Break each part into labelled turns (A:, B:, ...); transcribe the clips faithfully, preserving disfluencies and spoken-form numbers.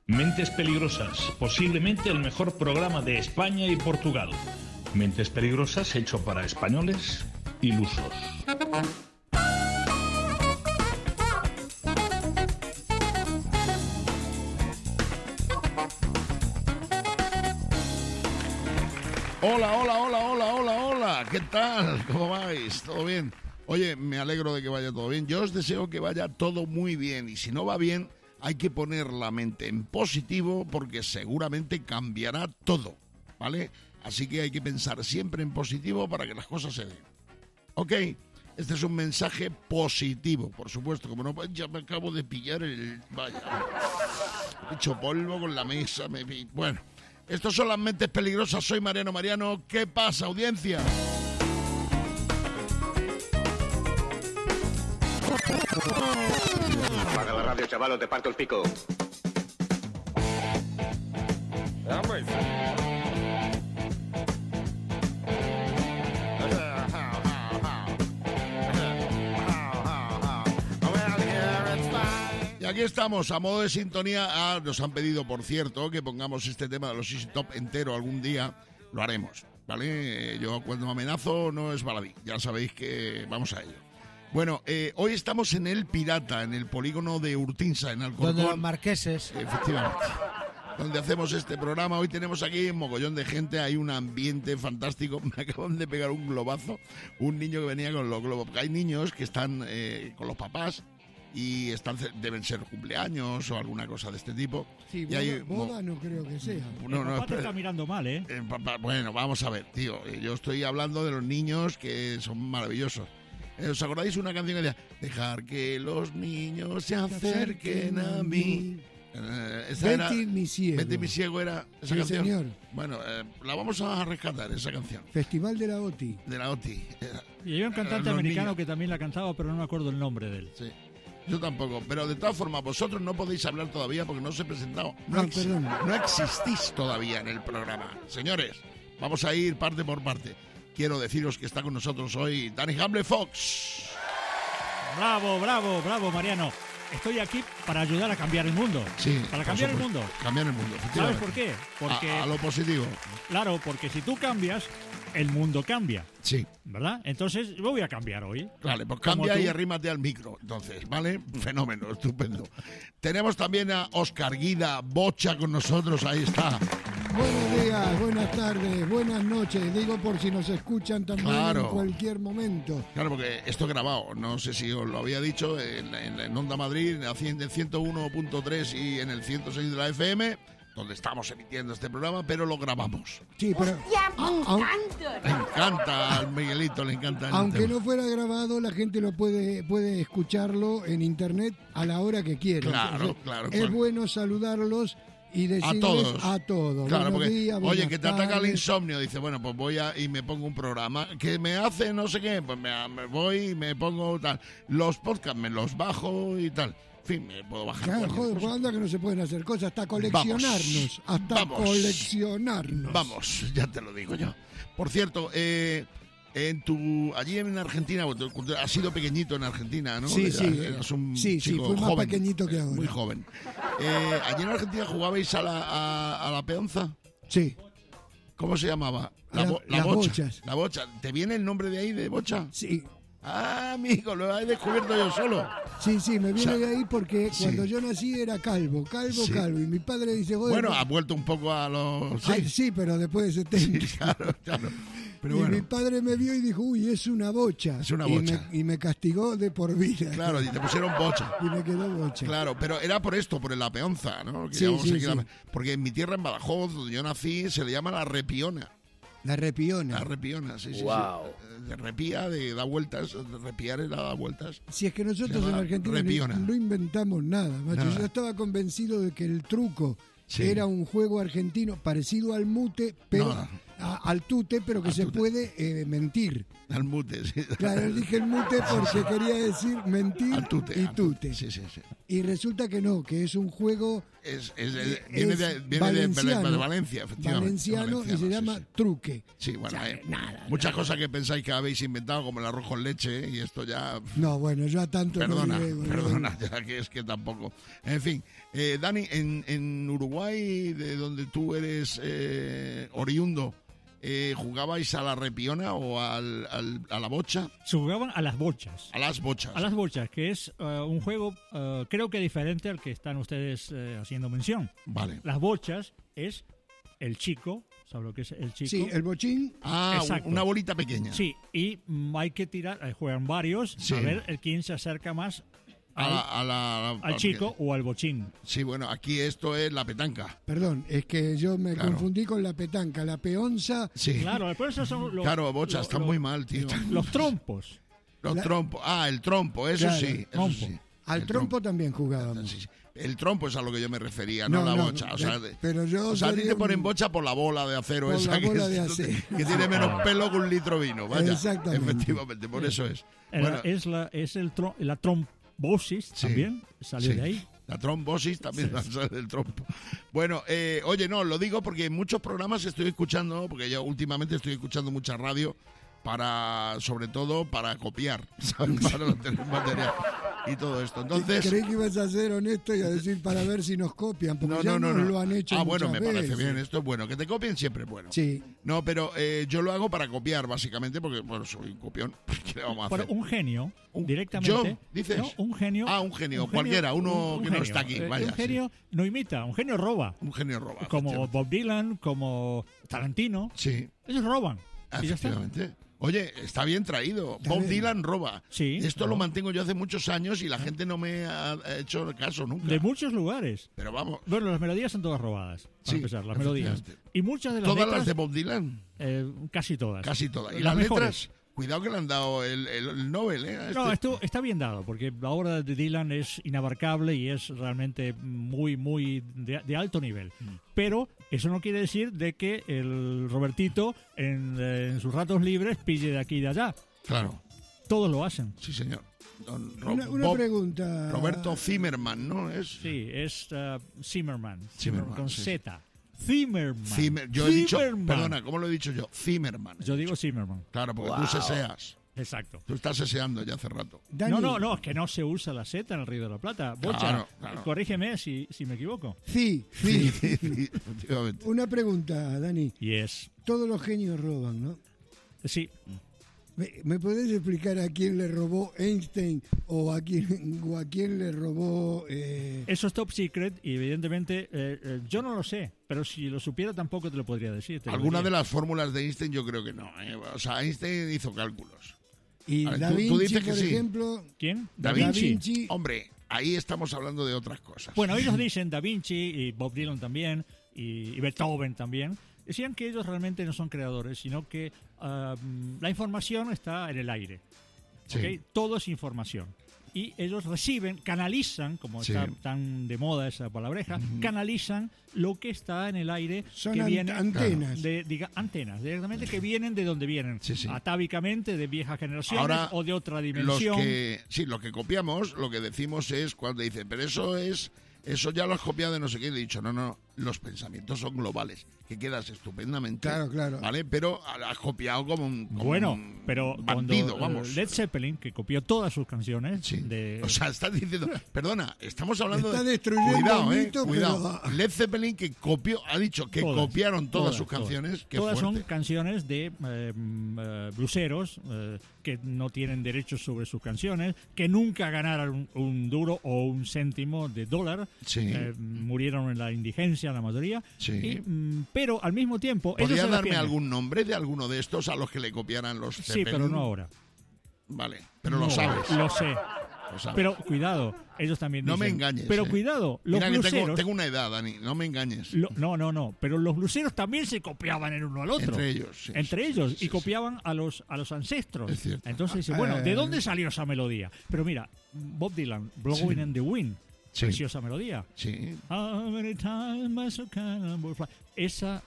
A: Mentes Peligrosas, posiblemente el mejor programa de España y Portugal. Mentes Peligrosas hecho para españoles ilusos.
B: Hola, hola, hola, hola, hola, hola. ¿Qué tal? ¿Cómo vais? ¿Todo bien? Oye, me alegro de que vaya todo bien. Yo os deseo que vaya todo muy bien. Y si no va bien, hay que poner la mente en positivo porque seguramente cambiará todo, ¿vale? Así que hay que pensar siempre en positivo para que las cosas se den. ¿Ok? Este es un mensaje positivo, por supuesto. Como no, ya me acabo de pillar el... Vaya. He hecho polvo con la mesa. Me... Bueno... Estos son las Mentes Peligrosas, soy Mariano Mariano. ¿Qué pasa, audiencia?
C: Apaga la radio, chaval, o te parto el pico.
B: Y aquí estamos, a modo de sintonía. Ah, nos han pedido, por cierto, que pongamos este tema de los Easy Top entero algún día. Lo haremos, ¿vale? Yo cuando me amenazo no es baladí. Ya sabéis que vamos a ello. Bueno, eh, hoy estamos en El Pirata, en el polígono de Urtinsa, en Alcorcón.
D: Donde los marqueses.
B: Efectivamente. Donde hacemos este programa. Hoy tenemos aquí un mogollón de gente, hay un ambiente fantástico. Me acaban de pegar un globazo, un niño que venía con los globos. Hay niños que están eh, con los papás y están deben ser cumpleaños o alguna cosa de este tipo.
E: Sí,
B: y
E: boda,
B: hay,
E: boda no creo que sea.
B: No,
F: el
B: no,
F: papá te
B: espera.
F: está mirando mal, ¿eh?
B: Eh, papá, bueno, vamos a ver, tío. Yo estoy hablando de los niños que son maravillosos. Eh, ¿Os acordáis una canción que decía dejar que los niños se acerquen a mí? Eh, esa era,
E: Betty mi ciego.
B: Betty mi ciego era esa
E: Sí,
B: canción.
E: señor.
B: Bueno, eh, la vamos a rescatar, esa canción.
E: Festival de la O T I.
B: De la O T I. Eh,
F: Y había un cantante
B: los
F: americano
B: niños.
F: que también la cantaba, pero no me acuerdo el nombre de él.
B: Sí. Yo tampoco, pero de todas formas, vosotros no podéis hablar todavía porque no os he presentado. No,
E: Ah,
B: ex-
E: perdón.
B: no existís todavía en el programa. Señores, vamos a ir parte por parte. Quiero deciros que está con nosotros hoy Danny Hamble Fox.
F: Bravo, bravo, bravo, Mariano. Estoy aquí para ayudar a cambiar el mundo.
B: Sí,
F: Para
B: por
F: cambiar el
B: supuesto.
F: mundo.
B: Cambiar el mundo,
F: ¿Sabes
B: efectivamente.
F: por qué? Porque,
B: A, a lo positivo.
F: claro, porque si tú cambias, el mundo cambia,
B: Sí.
F: ¿verdad? Entonces, yo voy a cambiar hoy.
B: Vale, pues
F: Como
B: cambia
F: tú.
B: y arrímate al micro. Entonces, ¿vale? Fenómeno, estupendo. Tenemos también a Oscar Guida Bocha con nosotros, ahí está.
E: Buenos días, buenas tardes, buenas noches. Digo por si nos escuchan también
B: Claro.
E: en cualquier momento.
B: Claro, porque esto es grabado, no sé si os lo había dicho, en, en, en Onda Madrid, en el ciento uno punto tres y en el ciento seis de la F M, donde estamos emitiendo este programa, pero lo grabamos.
E: Sí, pero
G: ¡Ya, me
E: a- a-
G: encanta!
B: Le encanta al Miguelito, le encanta el
E: aunque
B: tema.
E: no fuera grabado, la gente lo puede puede escucharlo en internet a la hora que quiera.
B: Claro,
E: Entonces,
B: claro,
E: Es
B: claro.
E: bueno saludarlos y decirles
B: A todos.
E: a todos.
B: Claro,
E: Buenos
B: porque,
E: días,
B: oye,
E: buenas
B: que te ataca el
E: tardes.
B: insomnio, dice, bueno, pues voy a y me pongo un programa que me hace no sé qué, pues me, me voy y me pongo tal. Los podcasts me los bajo y tal. En fin, me puedo bajar.
E: Claro,
B: cualquier
E: joder,
B: cosa.
E: pues anda que no se pueden hacer cosas, hasta coleccionarnos, hasta
B: Vamos.
E: coleccionarnos.
B: Vamos, ya te lo digo yo. Por cierto, eh, en tu allí en Argentina, bueno, tú has sido pequeñito en Argentina, ¿no?
E: Sí,
B: Eras-
E: sí.
B: eras un
E: Sí, sí,
B: chico
E: fui más
B: joven,
E: pequeñito que ahora.
B: Muy joven. Eh, allí en Argentina jugabais a la, a, a la peonza.
E: Sí,
B: ¿Cómo se llamaba?
E: La-
B: bo-
E: las
B: bocha.
E: bochas.
B: La bocha. ¿Te viene el nombre de ahí, de bocha?
E: sí.
B: Ah, amigo, lo he descubierto yo solo.
E: Sí, sí, me viene
B: O sea,
E: de ahí porque
B: sí.
E: cuando yo nací era calvo, calvo,
B: Sí.
E: calvo. Y mi padre dice, joder,
B: Bueno,
E: no-
B: ha vuelto un poco a los...
E: Ay, sí, pero después de setenta.
B: Sí, claro, claro. Pero
E: y
B: bueno,
E: mi padre me vio y dijo, uy, es una bocha.
B: Es una
E: y
B: bocha.
E: Me, y me castigó de por vida.
B: claro, y te pusieron bocha.
E: Y me quedó bocha.
B: Claro, pero era por esto, por la peonza, ¿no? Que
E: Sí,
B: llamamos
E: sí,
B: aquí la-
E: sí.
B: Porque en mi tierra, en Badajoz, donde yo nací, se le llama la repiona.
E: La repiona.
B: La repiona, sí, sí,
C: Wow.
B: sí. De repía, de da vueltas, de repiar es la da vueltas.
E: Si es que
B: Se
E: nosotros
B: llama
E: en Argentina ni-
B: repiona.
E: no inventamos nada, macho.
B: Nada.
E: Yo estaba convencido de que el truco
B: Sí.
E: era un juego argentino parecido al mute, pero,
B: No.
E: a- al tute, pero que
B: Al
E: se
B: tute.
E: puede eh, mentir.
B: Al mute, sí.
E: Claro, dije el mute porque quería decir mentir
B: Al tute.
E: y
B: al
E: tute.
B: Sí, sí, sí.
E: Y resulta que no, que es un juego
B: Es, es- es-
E: Es
B: viene de, viene de-
E: valenciano,
B: de Valencia, efectivamente.
E: valenciano y se
B: sí,
E: llama
B: sí.
E: truque.
B: Sí, bueno,
E: O sea,
B: hay
E: nada,
B: muchas
E: nada.
B: cosas que pensáis que habéis inventado, como el arroz con leche, ¿eh? Y esto ya...
E: No, bueno, yo a tanto
B: Perdona,
E: no llego, no.
B: perdona, ya que es que tampoco. En fin, eh, Dani, en, en Uruguay, de donde tú eres eh, oriundo, eh, ¿jugabais a la repiona o al, al- a la bocha?
F: Se jugaban a las bochas.
B: A las bochas.
F: A las bochas, que es eh, un juego eh, creo que diferente al que están ustedes eh, haciendo mención.
B: Vale.
F: Las bochas es el chico, ¿sabes lo que es el chico?
E: Sí, el bochín.
B: Ah,
F: Exacto.
B: una bolita pequeña.
F: Sí, y mm, hay que tirar, eh, juegan varios,
B: Sí.
F: a ver el quién se acerca más
B: A
F: al,
B: la, a la-
F: al chico o al bochín.
B: Sí, bueno, aquí esto es la petanca.
E: Perdón, es que yo me
B: Claro.
E: confundí con la petanca. La peonza,
B: Sí.
F: Claro, después esos son los,
B: Claro, bocha,
F: los-
B: está
F: los-
B: muy mal, tío.
F: los trompos.
B: Los
E: La-
B: trompos. Ah, el trompo, eso
E: Claro,
B: sí. Eso
F: trompo.
B: sí.
E: al
B: El
E: trompo también jugábamos.
B: Sí, sí. El trompo es a lo que yo me refería, no,
E: No,
B: la
E: no,
B: bocha. O sea,
E: de-
B: de-
E: pero yo
B: o sea a ti
E: sería
B: te ponen
E: un-
B: bocha por la bola de acero
E: Por
B: esa
E: la
B: que,
E: bola
B: es-
E: de acero.
B: que tiene menos pelo que un litro vino. Vaya,
E: Exactamente.
B: efectivamente, por eso es.
F: Era-
B: Bueno,
F: es la, es el tro- la trombosis
B: Sí.
F: también, salió
B: sí.
F: de ahí.
B: La trombosis también sale del trompo. Bueno, eh, oye, no, lo digo porque en muchos programas estoy escuchando, porque yo últimamente estoy escuchando mucha radio para, sobre todo, para copiar, ¿sabes? Para no tener material y todo esto. Entonces,
E: Creí que ibas a ser honesto y a decir para ver si nos copian, porque
B: no,
E: ya
B: no, no,
E: nos
B: no.
E: lo han hecho
B: Ah, bueno,
E: muchas
B: me parece
E: veces.
B: bien, esto es bueno. Que te copien siempre es bueno.
E: Sí,
B: No, pero eh, yo lo hago para copiar, básicamente, porque, bueno, soy un copión. ¿Qué le vamos a
F: Bueno,
B: hacer?
F: un genio,
B: Un-
F: directamente.
B: ¿yo? ¿Dices?
F: No, un genio.
B: Ah, un genio, cualquiera, uno que no está aquí,
F: Eh,
B: vaya,
F: Un genio no imita, un genio roba.
B: Un genio roba.
F: Como
B: efectivamente.
F: Bob Dylan, como Tarantino.
B: Sí,
F: Ellos roban. Y ya está.
B: efectivamente. Oye, está bien traído.
E: Está
B: Bob
E: bien.
B: Dylan roba.
F: Sí,
B: Esto
F: claro.
B: lo mantengo yo hace muchos años y la gente no me ha hecho caso nunca.
F: De muchos lugares.
B: Pero vamos,
F: Bueno, las melodías son todas robadas, para
B: Sí,
F: empezar, las melodías.
B: efectivamente.
F: Y muchas de las
B: todas
F: letras,
B: las de Bob Dylan,
F: eh, casi todas.
B: casi todas. Y
F: Las
B: las,
F: mejores.
B: letras, cuidado que le han dado el, el, el Nobel, ¿eh? a
F: No,
B: este.
F: esto está bien dado, porque la obra de Dylan es inabarcable y es realmente muy, muy de, de alto nivel.
B: Mm.
F: Pero eso no quiere decir de que el Robertito en, eh, en sus ratos libres pille de aquí y de allá.
B: Claro,
F: Todos lo hacen.
B: sí, señor. Don Ro-
E: una, una
B: Bob-
E: pregunta.
B: Roberto Zimmerman, ¿no? Es
F: Sí, es uh, Zimmerman,
B: Zimmerman,
F: con
B: sí.
F: Z. Zimmerman.
B: Zimmer- yo he dicho,
F: Zimmerman.
B: perdona, ¿cómo lo he dicho yo? Zimmerman.
F: Yo digo Zimmerman.
B: Claro, porque
F: Wow.
B: tú seseas.
F: Exacto.
B: Tú estás seseando ya hace rato.
E: Dani,
F: No, no, no, es que no se usa la Z en el Río de la Plata. Bocha,
B: Claro, claro.
F: corrígeme si, si me equivoco.
E: Sí,
B: Sí,
E: sí.
B: sí, efectivamente.
E: Una pregunta, Dani.
F: Yes.
E: Todos los genios roban, ¿no?
F: Sí,
E: ¿Me, me podés explicar a quién le robó Einstein o a quién, o a quién le robó... eh,
F: eso es top secret y evidentemente eh, eh, yo no lo sé, pero si lo supiera tampoco te lo podría decir. te lo
B: Alguna de
F: diría.
B: las fórmulas de Einstein yo creo que no. ¿eh? O sea, Einstein hizo cálculos.
E: y
B: A ver,
E: Da
B: tú- tú
E: Vinci,
B: dices que
E: por
B: sí.
E: ejemplo...
F: ¿Quién?
B: Da
E: Da
B: Vinci.
E: Vinci.
B: Hombre, ahí estamos hablando de otras cosas.
F: Bueno, ellos dicen Da Vinci y Bob Dylan también y, y Beethoven también. Decían que ellos realmente no son creadores, sino que ah, la información está en el aire.
B: Sí.
F: ¿Ok? Todo es información. Y ellos reciben, canalizan, como
B: Sí.
F: está tan de moda esa palabreja, canalizan lo que está en el aire
E: Son
F: que
E: an-
F: viene
E: antenas.
F: de diga, antenas, directamente que vienen de donde vienen,
B: Sí, sí.
F: atávicamente de viejas generaciones
B: Ahora,
F: o de otra
B: los
F: dimensión.
B: que, sí, lo que copiamos, lo que decimos es cuando dicen, pero eso es, eso ya lo has copiado de no sé qué. Le he dicho, no, no, los pensamientos son globales, que quedas estupendamente.
E: Claro, claro.
B: ¿Vale? Pero has copiado como un, como
F: Bueno,
B: un
F: pero
B: bandido,
F: cuando
B: vamos.
F: eh, Led Zeppelin, que copió todas sus canciones,
B: Sí.
F: de,
B: O sea, estás diciendo, perdona, estamos hablando
E: Está
B: de...
E: destruyendo
B: Cuidado,
E: el
B: eh,
E: mito,
B: cuidado.
E: pero-
B: Led Zeppelin que copió, ha dicho que
F: Todas,
B: copiaron todas,
F: todas,
B: sus
F: todas.
B: canciones. Qué
F: todas son
B: fuerte.
F: canciones de eh, mm, eh, bluseros eh, que no tienen derechos sobre sus canciones, que nunca ganaron un, un duro o un céntimo de dólar,
B: Sí.
F: eh, murieron en la indigencia la mayoría,
B: Sí.
F: y, mm, pero al mismo tiempo... ellos
B: ¿Podría
F: se
B: darme
F: defienden.
B: algún nombre de alguno de estos a los que le copiaran los
F: Sí,
B: Zeppelin?
F: pero no ahora.
B: Vale, pero lo
F: No,
B: sabes.
F: Lo sé.
B: lo sabes.
F: Pero cuidado, ellos también
B: no me
F: dicen-
B: engañes.
F: Pero
B: eh.
F: cuidado, los
B: Mira que tengo,
F: bluseros...
B: tengo una edad, Dani, no me engañes.
F: Lo- no, no, no. Pero los bluseros también se copiaban el uno al otro.
B: Entre ellos, sí,
F: Entre
B: sí,
F: ellos.
B: sí,
F: y
B: sí.
F: copiaban a los a los ancestros.
B: Es cierto.
F: Entonces dice, bueno, ¿de
E: Eh.
F: dónde salió esa melodía? Pero mira, Bob Dylan, Blowing
B: Sí.
F: in the Wind.
B: Sí.
F: Preciosa melodía.
B: Sí,
F: How many times I saw cannonball fly. Esa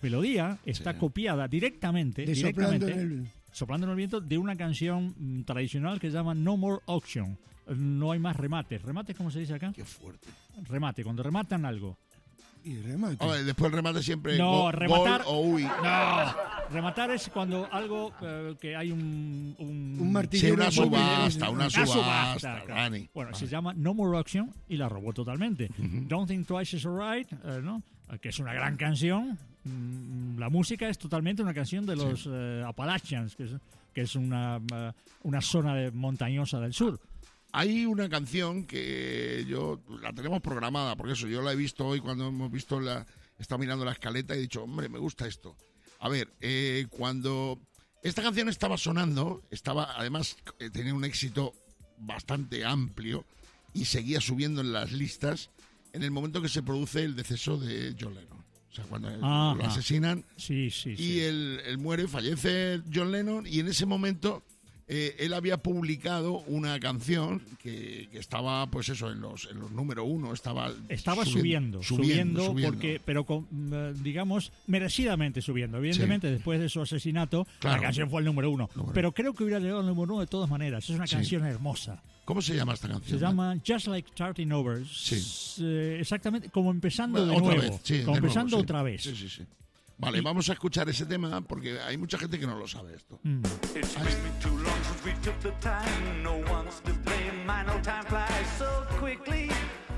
F: melodía está
B: Sí.
F: copiada directamente,
E: De soplando
F: directamente
E: en el...
F: soplando en el viento, de una canción mm, tradicional que se llama No More Auction. No hay más remates. ¿Remates cómo se dice acá?
B: Qué fuerte.
F: Remate, cuando rematan algo.
E: Y remate.
B: A ver, después el remate siempre
F: No,
B: go-
F: rematar-
B: gol o uy.
F: No, rematar es cuando algo eh, que hay un... Un,
E: Un martillo.
B: Sí, una
E: que vuelve-
B: subasta, una
F: una
B: subasta,
F: claro.
B: Dani.
F: Bueno,
B: Vale.
F: se llama No More Auction y la robó totalmente. Don't Think Twice is Alright, eh, ¿no? Eh, que es una gran canción. Mm, La música es totalmente una canción de los eh, Appalachians, que es, que es una, eh, una zona de- montañosa del sur.
B: Hay una canción que yo la tenemos programada, porque eso yo la he visto hoy cuando hemos visto la, he estado mirando la escaleta y he dicho, hombre, me gusta esto. A ver, eh, cuando esta canción estaba sonando, estaba además eh, tenía un éxito bastante amplio y seguía subiendo en las listas en el momento que se produce el deceso de John Lennon. O sea, cuando
F: Ajá.
B: lo asesinan
F: Sí, sí,
B: y
F: sí.
B: él, él muere, fallece John Lennon y en ese momento eh, él había publicado una canción que, que estaba, pues eso, en los, en los número uno, estaba
F: Estaba subiendo, subiendo,
B: subiendo.
F: porque, pero con, mm, digamos, merecidamente subiendo. Evidentemente, después de su asesinato,
B: Claro.
F: la canción fue el número uno.
B: Número
F: Pero creo que hubiera llegado al número uno de todas maneras. Es una
B: Sí.
F: canción hermosa.
B: ¿Cómo se llama esta canción?
F: Se llama Just Like Starting Over.
B: Sí.
F: S- eh, exactamente, como empezando
B: Bueno,
F: de
B: otra
F: nuevo.
B: vez, sí, de
F: como
B: nuevo,
F: empezando
B: sí.
F: otra vez.
B: Sí, sí, sí. Vale, vamos a escuchar ese tema porque hay mucha gente que no lo sabe esto.
F: Mm.
D: It's been too long since we took the time. No one's to blame. My no time flies so quickly.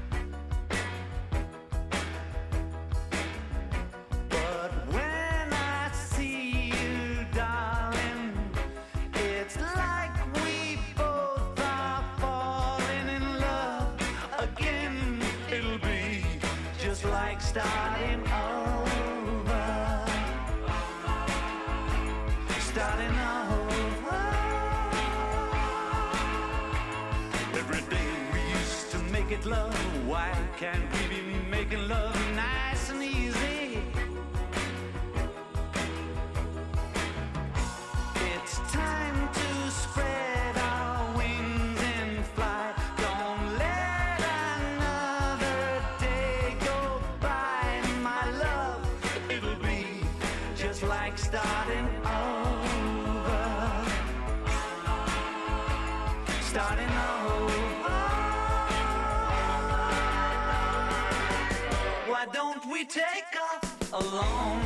D: But when I see you, darling, it's like we both are falling in love again. It'll be just like starting over. Starting over. Every day we used to make it love. Why can't we be making love nice and easy? It's time to spread our wings and fly. Don't let another day go by, my love. It'll be just like starting over. Starting over. Why don't we take off alone?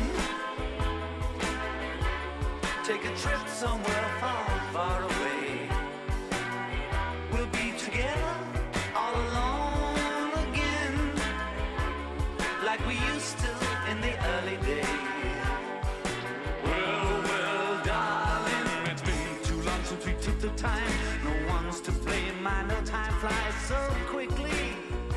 D: Take a trip somewhere far, far away. We'll be together all alone again, like we used to in the early days. Well, well, darling, it's been too long since we took the time. No one's to blame. My no time flies so quickly.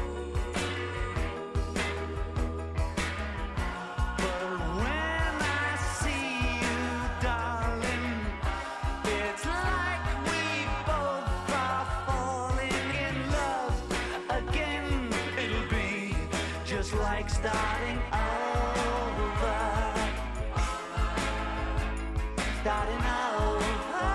D: But when I see you, darling, it's like we both are falling in love again. It'll be just like starting over. Starting over.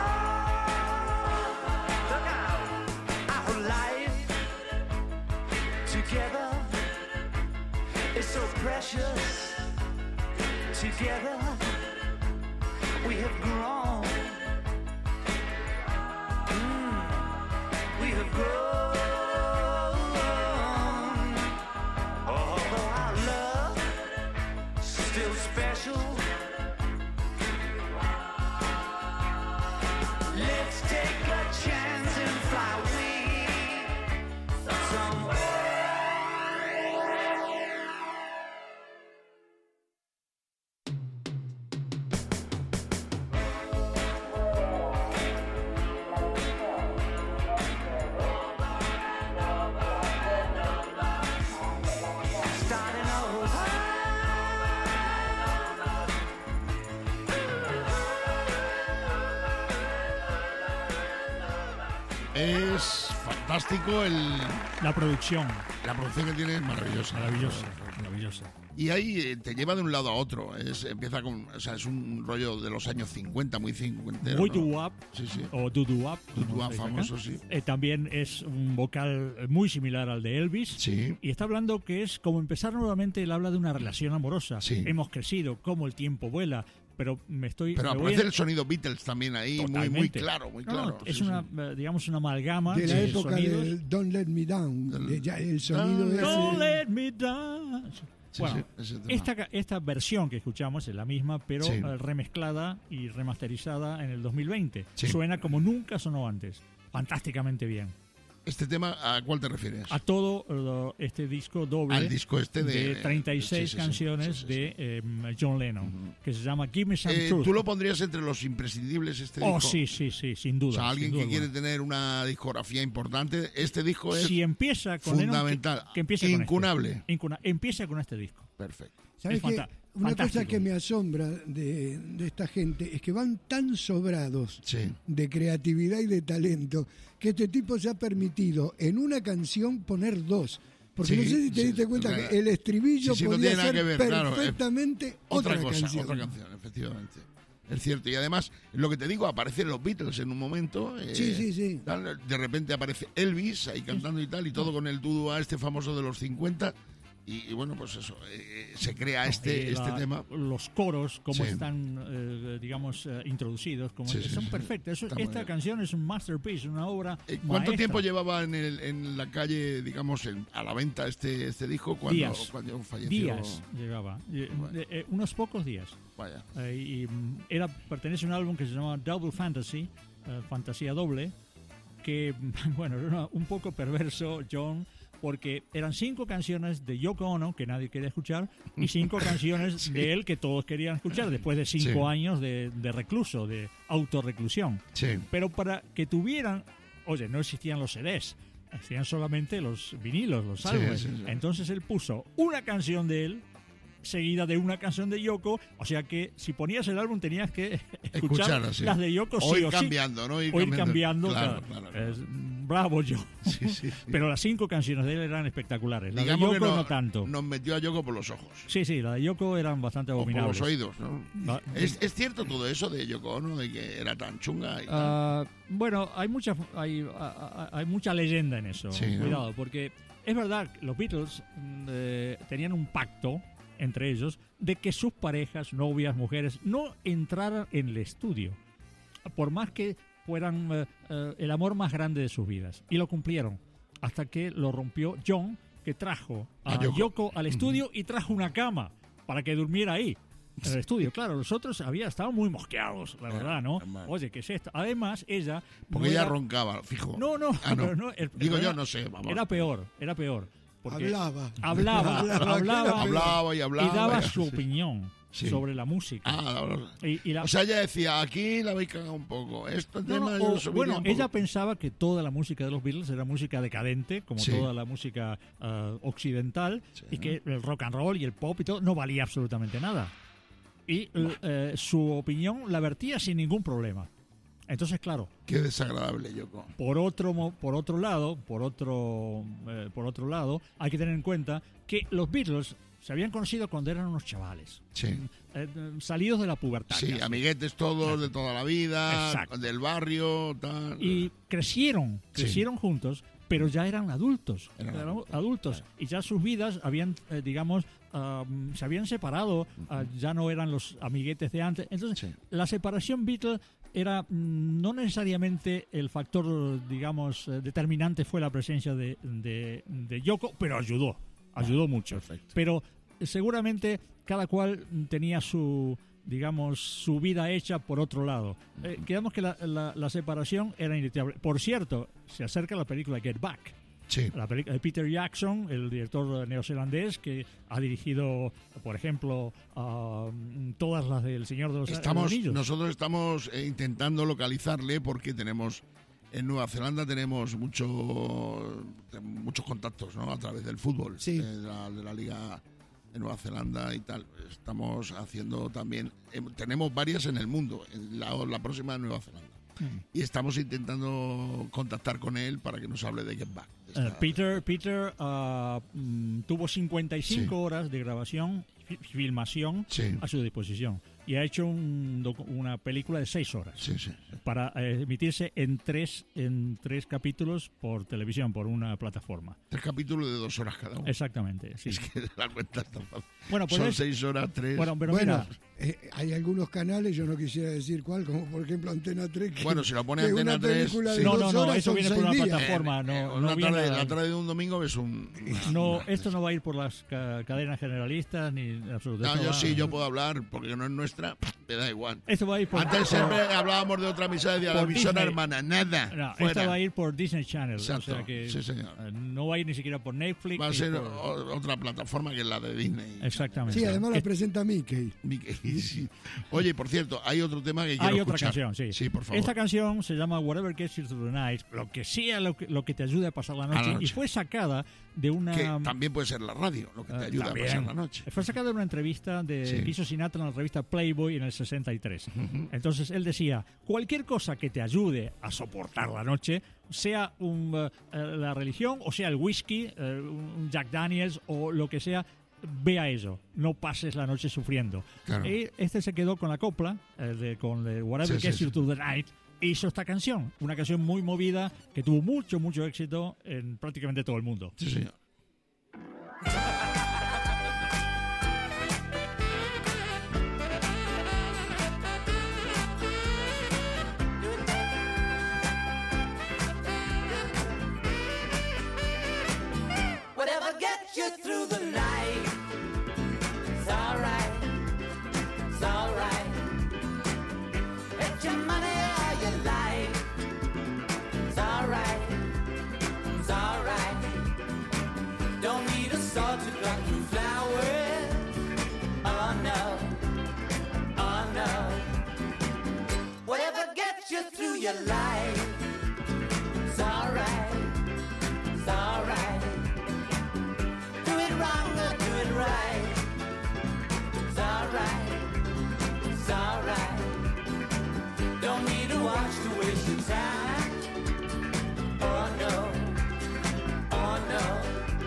D: Look out. Our life together is so precious. Together we have grown. Mm, we have grown. Although our love still special. Let's take a chance and fly away somewhere. Starting over.
B: Es fantástico el,
F: La producción.
B: la producción que tiene es maravillosa.
F: Maravillosa, maravillosa.
B: Y ahí eh, te lleva de un lado a otro. Es, empieza con, o sea, es un rollo de los años cincuenta, muy cincuentero.
F: Muy
B: ¿no?
F: doo-wop,
B: Sí, sí.
F: o doo-doo-wop. como
B: Doo-wop
F: se dice acá.
B: famoso, sí.
F: Eh, también es un vocal muy similar al de Elvis.
B: Sí.
F: Y está hablando que es como empezar nuevamente, él habla de una relación amorosa.
B: Sí.
F: Hemos crecido, cómo el tiempo vuela, pero me estoy...
B: Pero
F: me voy
B: aparece
F: a-
B: el sonido Beatles también ahí, muy, muy
F: Totalmente.
B: claro, muy
F: No,
B: claro.
F: es
B: sí,
F: una,
B: sí.
F: eh, digamos, una amalgama
E: De la
F: de
E: época
F: sonidos.
E: del Don't Let Me Down, de ya el sonido
B: Don't
E: ese.
F: Don't let me down.
B: Sí,
F: Bueno,
B: sí, ese tema.
F: esta, ca- esta versión que escuchamos es la misma, pero
B: Sí.
F: eh, remezclada y remasterizada en el dos mil veinte.
B: Sí.
F: Suena como nunca sonó antes. Fantásticamente bien.
B: ¿Este tema a cuál te refieres?
F: A todo lo- este disco doble
B: Al disco este de...
F: treinta y seis
B: sí, sí, sí,
F: canciones
B: sí, sí, sí.
F: de eh, John Lennon, que se llama Give Me Some
B: Eh,
F: Truth.
B: ¿Tú lo pondrías entre los imprescindibles este
F: Oh,
B: disco?
F: sí, sí, sí, sin duda.
B: O sea, alguien
F: sin
B: que
F: duda
B: quiere
F: alguna.
B: tener una discografía importante, este disco es
F: Si empieza con Lennon,
B: fundamental,
F: que, que empiece con
B: incunable.
F: este. Incuna- empieza con este disco.
B: Perfecto.
E: ¿Sabes
F: Es
E: qué?
F: fanta-
E: Una cosa
F: fantástico.
E: que me asombra de, de esta gente es que van tan sobrados
B: Sí.
E: de creatividad y de talento que este tipo se ha permitido en una canción poner dos. Porque
B: Sí,
E: no sé si te
B: sí,
E: diste cuenta
B: claro.
E: que el estribillo
B: Sí, sí, no
E: podía
B: tiene nada
E: ser
B: que ver, claro, es
E: perfectamente
B: Otra,
E: otra,
B: cosa,
E: canción.
B: otra canción, efectivamente. Es cierto. Y además, lo que te digo, aparecen los Beatles en un momento. eh,
E: Sí, sí, sí.
B: tal, De repente aparece Elvis ahí cantando y tal, y todo con el dúo a este famoso de los cincuenta. Y, y bueno, pues eso, eh, se crea este,
F: Eh,
B: este
F: la-
B: tema.
F: Los coros, como
B: Sí.
F: están, eh, digamos, eh, introducidos, como
B: Sí, sí,
F: son
B: sí.
F: perfectos. Eso-
B: Está muy
F: esta
B: bien.
F: canción es un masterpiece, una obra.
B: Eh, ¿Cuánto
F: maestra.
B: tiempo llevaba en, el, en la calle, digamos, en- a la venta este, este disco cuando,
F: Días.
B: cuando falleció?
F: Días llegaba. Eh,
B: Bueno.
F: de- eh, unos pocos días.
B: Vaya.
F: Eh, y mm, era, pertenece a un álbum que se llama Double Fantasy, eh, Fantasía Doble, que, bueno, era una- un poco perverso, John, porque eran cinco canciones de Yoko Ono, que nadie quería escuchar, y cinco canciones
B: Sí.
F: de él que todos querían escuchar, después de cinco
B: Sí.
F: años de, de recluso, de autorreclusión.
B: Sí.
F: Pero para que tuvieran, oye, no existían los C Ds, existían solamente los vinilos, los
B: Sí,
F: álbumes.
B: sí, sí.
F: Entonces él puso una canción de él seguida de una canción de Yoko, o sea que si ponías el álbum tenías que escuchar
B: Escucharla, sí.
F: las de Yoko
B: O
F: sí
B: ir
F: o sí.
B: cambiando, ¿no?
F: O ir cambiando.
B: Claro,
F: claro.
B: claro, claro.
F: Es, bravo yo.
B: Sí, sí, sí.
F: Pero las cinco canciones de él eran espectaculares. La
B: Digamos
F: de
B: que
F: Yoko
B: no-
F: no, tanto.
B: nos metió a Yoko por los ojos.
F: Sí, sí, la de Yoko eran bastante
B: O por
F: abominables.
B: los oídos, ¿no?
F: Va-
B: ¿Es, es cierto todo eso de Yoko Ono, de que era tan chunga y tal?
F: Ah, bueno, hay mucha hay, a- a- hay mucha leyenda en eso.
B: Sí, ¿no?
F: Cuidado, porque es verdad, los Beatles mm, eh, tenían un pacto entre ellos de que sus parejas, novias, mujeres, no entraran en el estudio, por más que fueran eh, eh, el amor más grande de sus vidas. Y lo cumplieron, hasta que lo rompió John, que trajo a,
B: A Yoko.
F: Yoko. al estudio y trajo una cama para que durmiera ahí. En el estudio, claro, nosotros había estado muy mosqueados, la verdad, ¿no?
B: normal.
F: Oye, ¿qué es esto? Además, ella.
B: Porque
F: no
B: ella
F: era-
B: roncaba, fijo.
F: No, no,
B: Ah, no.
F: pero no, el-
B: Digo
F: era-
B: yo, no sé, vamos.
F: Era peor, era peor. porque
E: Hablaba.
F: Hablaba,
E: Hablaba,
F: hablaba,
B: Hablaba y hablaba.
F: y daba
B: y-
F: su opinión
B: Sí.
F: sobre la música.
B: Ah, la- la-
F: Y- y la-
B: O sea, ella decía, aquí la habéis cagado un poco. Este
F: No,
B: tema
F: no,
B: yo
F: o-
B: lo subiría
F: bueno,
B: un poco.
F: ella pensaba que toda la música de los Beatles era música decadente, como
B: Sí.
F: toda la música ah, occidental,
B: Sí.
F: y que el rock and roll y el pop y todo no valía absolutamente nada. Y eh, su opinión la vertía sin ningún problema. Entonces, claro,
B: Qué desagradable, Yoko.
F: por otro mo- por otro lado, por otro eh, por otro lado, hay que tener en cuenta que los Beatles se habían conocido cuando eran unos chavales,
B: Sí.
F: eh, eh, salidos de la pubertad.
B: Sí,
F: casi.
B: amiguetes todos de toda la vida,
F: Exacto.
B: del barrio, tal.
F: Y crecieron,
B: Sí.
F: crecieron juntos, pero ya eran adultos,
B: Eran
F: eran
B: adultos,
F: adultos, y ya sus vidas habían, eh, digamos, ah, se habían separado, ah, ya no eran los amiguetes de antes. Entonces,
B: Sí.
F: la separación Beatles era mm, no necesariamente el factor, digamos, eh, determinante fue la presencia de, de, de Yoko, pero ayudó, ayudó mucho.
B: perfecto.
F: Pero eh, seguramente cada cual tenía su, digamos, su vida hecha por otro lado. Eh, quedamos que la, la- la separación era inevitable. Por cierto, se acerca la película Get Back,
B: Sí.
F: la película de Peter Jackson, el director neozelandés que ha dirigido, por ejemplo, ah, todas las del Señor de los
B: Estamos,
F: Anillos.
B: nosotros estamos eh, intentando localizarle porque tenemos en Nueva Zelanda tenemos mucho, muchos contactos, ¿no? A través del fútbol,
E: Sí.
B: eh, de, la, de la liga de Nueva Zelanda y tal. Estamos haciendo también, eh, tenemos varias en el mundo, en la, la próxima de Nueva Zelanda.
F: Mm.
B: Y estamos intentando contactar con él para que nos hable de Get Back, está.
F: Eh, Peter, Peter ah, mm, tuvo cincuenta y cinco
B: Sí.
F: horas de grabación, fi- filmación
B: Sí.
F: a su disposición. Y ha hecho un docu- una película de seis horas
B: Sí, sí.
F: para eh, emitirse en tres, en tres capítulos por televisión, por una plataforma.
B: Tres capítulos de dos horas cada uno.
F: Exactamente. Sí.
B: Es que la cuenta está fácil.
F: Bueno, pues
B: Son
F: es-
B: seis horas, tres.
F: Bueno, pero
E: Bueno,
F: mira,
E: eh, hay algunos canales, yo no quisiera decir cuál, como por ejemplo Antena tres. Que,
B: Bueno, si lo pone
E: que
B: Antena
E: una
B: tres,
E: película de
B: sí.
F: no,
E: dos
F: no, no,
E: horas
F: eso
E: son
F: viene por
E: seis
F: una
E: días.
F: plataforma.
B: Eh,
F: no,
B: eh,
F: no
B: una
F: viene
B: tarde,
F: a-
B: la tarde de un domingo ves un... una-
F: No,
B: una-
F: esto no va a ir por las ca- cadenas generalistas ni absolutamente.
B: No,
F: Esto
B: yo
F: va-
B: sí, yo puedo hablar, porque no es nuestra, me da igual.
F: Esto va a ir por.
B: Antes
F: por-
B: siempre hablábamos de otra emisora de la
F: por
B: emisora
F: Disney.
B: hermana, nada,
F: No,
B: fuera.
F: esto va a ir por Disney Channel.
B: Exacto,
F: O sea que
B: sí, señor.
F: eh, no va a ir ni siquiera por Netflix.
B: Va a
F: ni
B: ser
F: por-
B: o- otra plataforma que la de Disney.
F: Exactamente.
E: Sí, además la
F: Eh,
E: presenta Mickey.
B: Mickey, sí. Oye, por cierto, hay otro tema que quiero
F: Hay otra
B: escuchar.
F: canción, sí.
B: Sí, por favor.
F: Esta canción se llama Whatever Gets You Through the Night, lo que sea lo que, lo que te ayude a pasar la noche,
B: noche.
F: y fue sacada de una...
B: Que también puede ser la radio, lo que te
F: Eh,
B: ayuda
F: también.
B: a pasar la noche.
F: Fue sacada de una entrevista de
B: Sí.
F: que hizo Sinatra en la revista Playboy en el sesenta y tres. Entonces él decía, cualquier cosa que te ayude a soportar la noche, sea un, eh, eh, la religión o sea el whisky, eh, un Jack Daniels o lo que sea, ve a eso, no pases la noche sufriendo.
B: Claro.
F: Y este se quedó con la copla, eh, de, con de Whatever
B: Sí, sí,
F: Gets
B: sí.
F: You Through the Night, e hizo esta canción, una canción muy movida que tuvo mucho, mucho éxito en prácticamente todo el mundo.
B: Sí, señor.
D: Whatever gets you through the night, it's alright, it's alright. It's your money or your life, it's alright, it's alright. Don't need a sword to cut through flowers, oh no, oh no. Whatever gets you through your life, it's alright, it's alright. Do it wrong or do it right. It's alright, it's alright. Don't need to watch to waste your time. Oh no, oh no.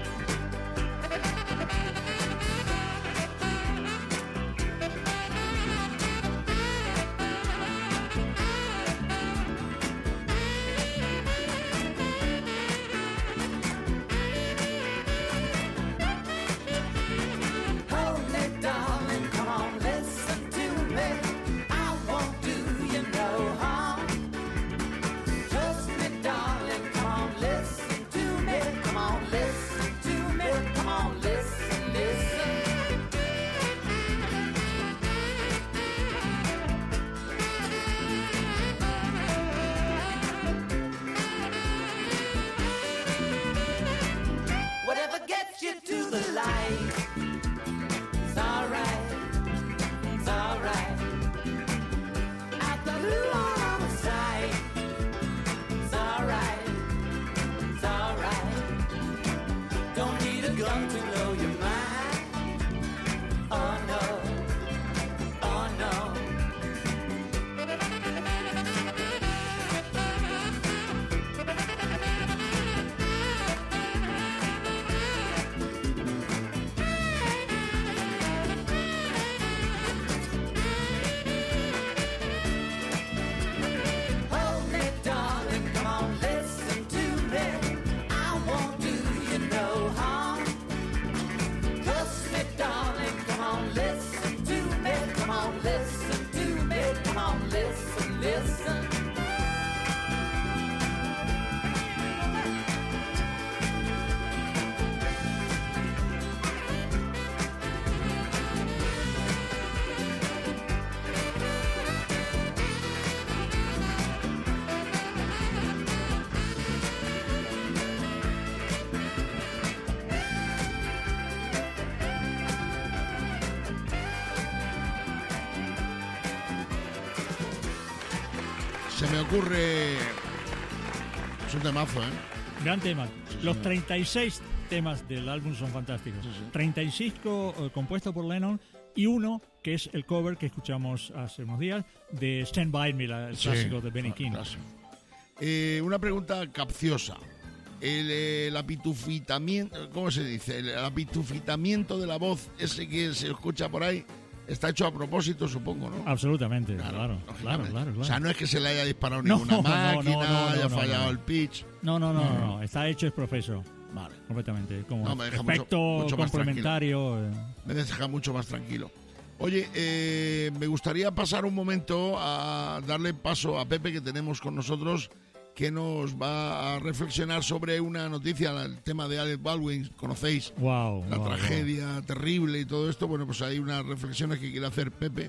D: Hold me, darling, come on, listen to me. I won't do you no harm. Trust me, darling, come on, listen to me. Come on, listen to me. Come on, listen, listen. Whatever gets you to the light. It's alright, it's alright. Out the blue or on the side. It's alright, it's alright. Don't need a gun to blow your mind. Oh no, oh no. Hold me, darling, come on, listen to me. I won't do you no harm. Trust me, darling, come on, listen to me. Come on, listen to me. Come on, listen, listen.
B: Se me ocurre... Es un temazo, ¿eh?
F: Gran tema. Los treinta y seis temas del álbum son fantásticos. treinta y cinco eh, compuestos por Lennon y uno que es el cover que escuchamos hace unos días de Stand By Me, la- el
B: Sí,
F: clásico de Benny King.
B: clásico. Eh, una pregunta capciosa. el, el apitufitamiento, ¿cómo se dice? El, el apitufitamiento de la voz, ese que se escucha por ahí, está hecho a propósito, supongo, ¿no?
F: Absolutamente, claro, claro, claro,
B: lógicamente.
F: claro, claro.
B: O sea, no es que se le haya disparado
F: No,
B: ninguna
F: no,
B: máquina,
F: no, no,
B: haya
F: no,
B: fallado
F: no.
B: el pitch.
F: No, no, no, no, no, está hecho es profeso.
B: Vale.
F: Completamente, como
B: No, me deja
F: efecto
B: mucho- mucho más
F: complementario. eh.
B: Me deja mucho más tranquilo. Oye, eh, me gustaría pasar un momento a darle paso a Pepe, que tenemos con nosotros, que nos va a reflexionar sobre una noticia, el tema de Alec Baldwin, conocéis,
F: Wow,
B: la
F: wow,
B: tragedia terrible y todo esto. Bueno, pues hay unas reflexiones que quiere hacer Pepe.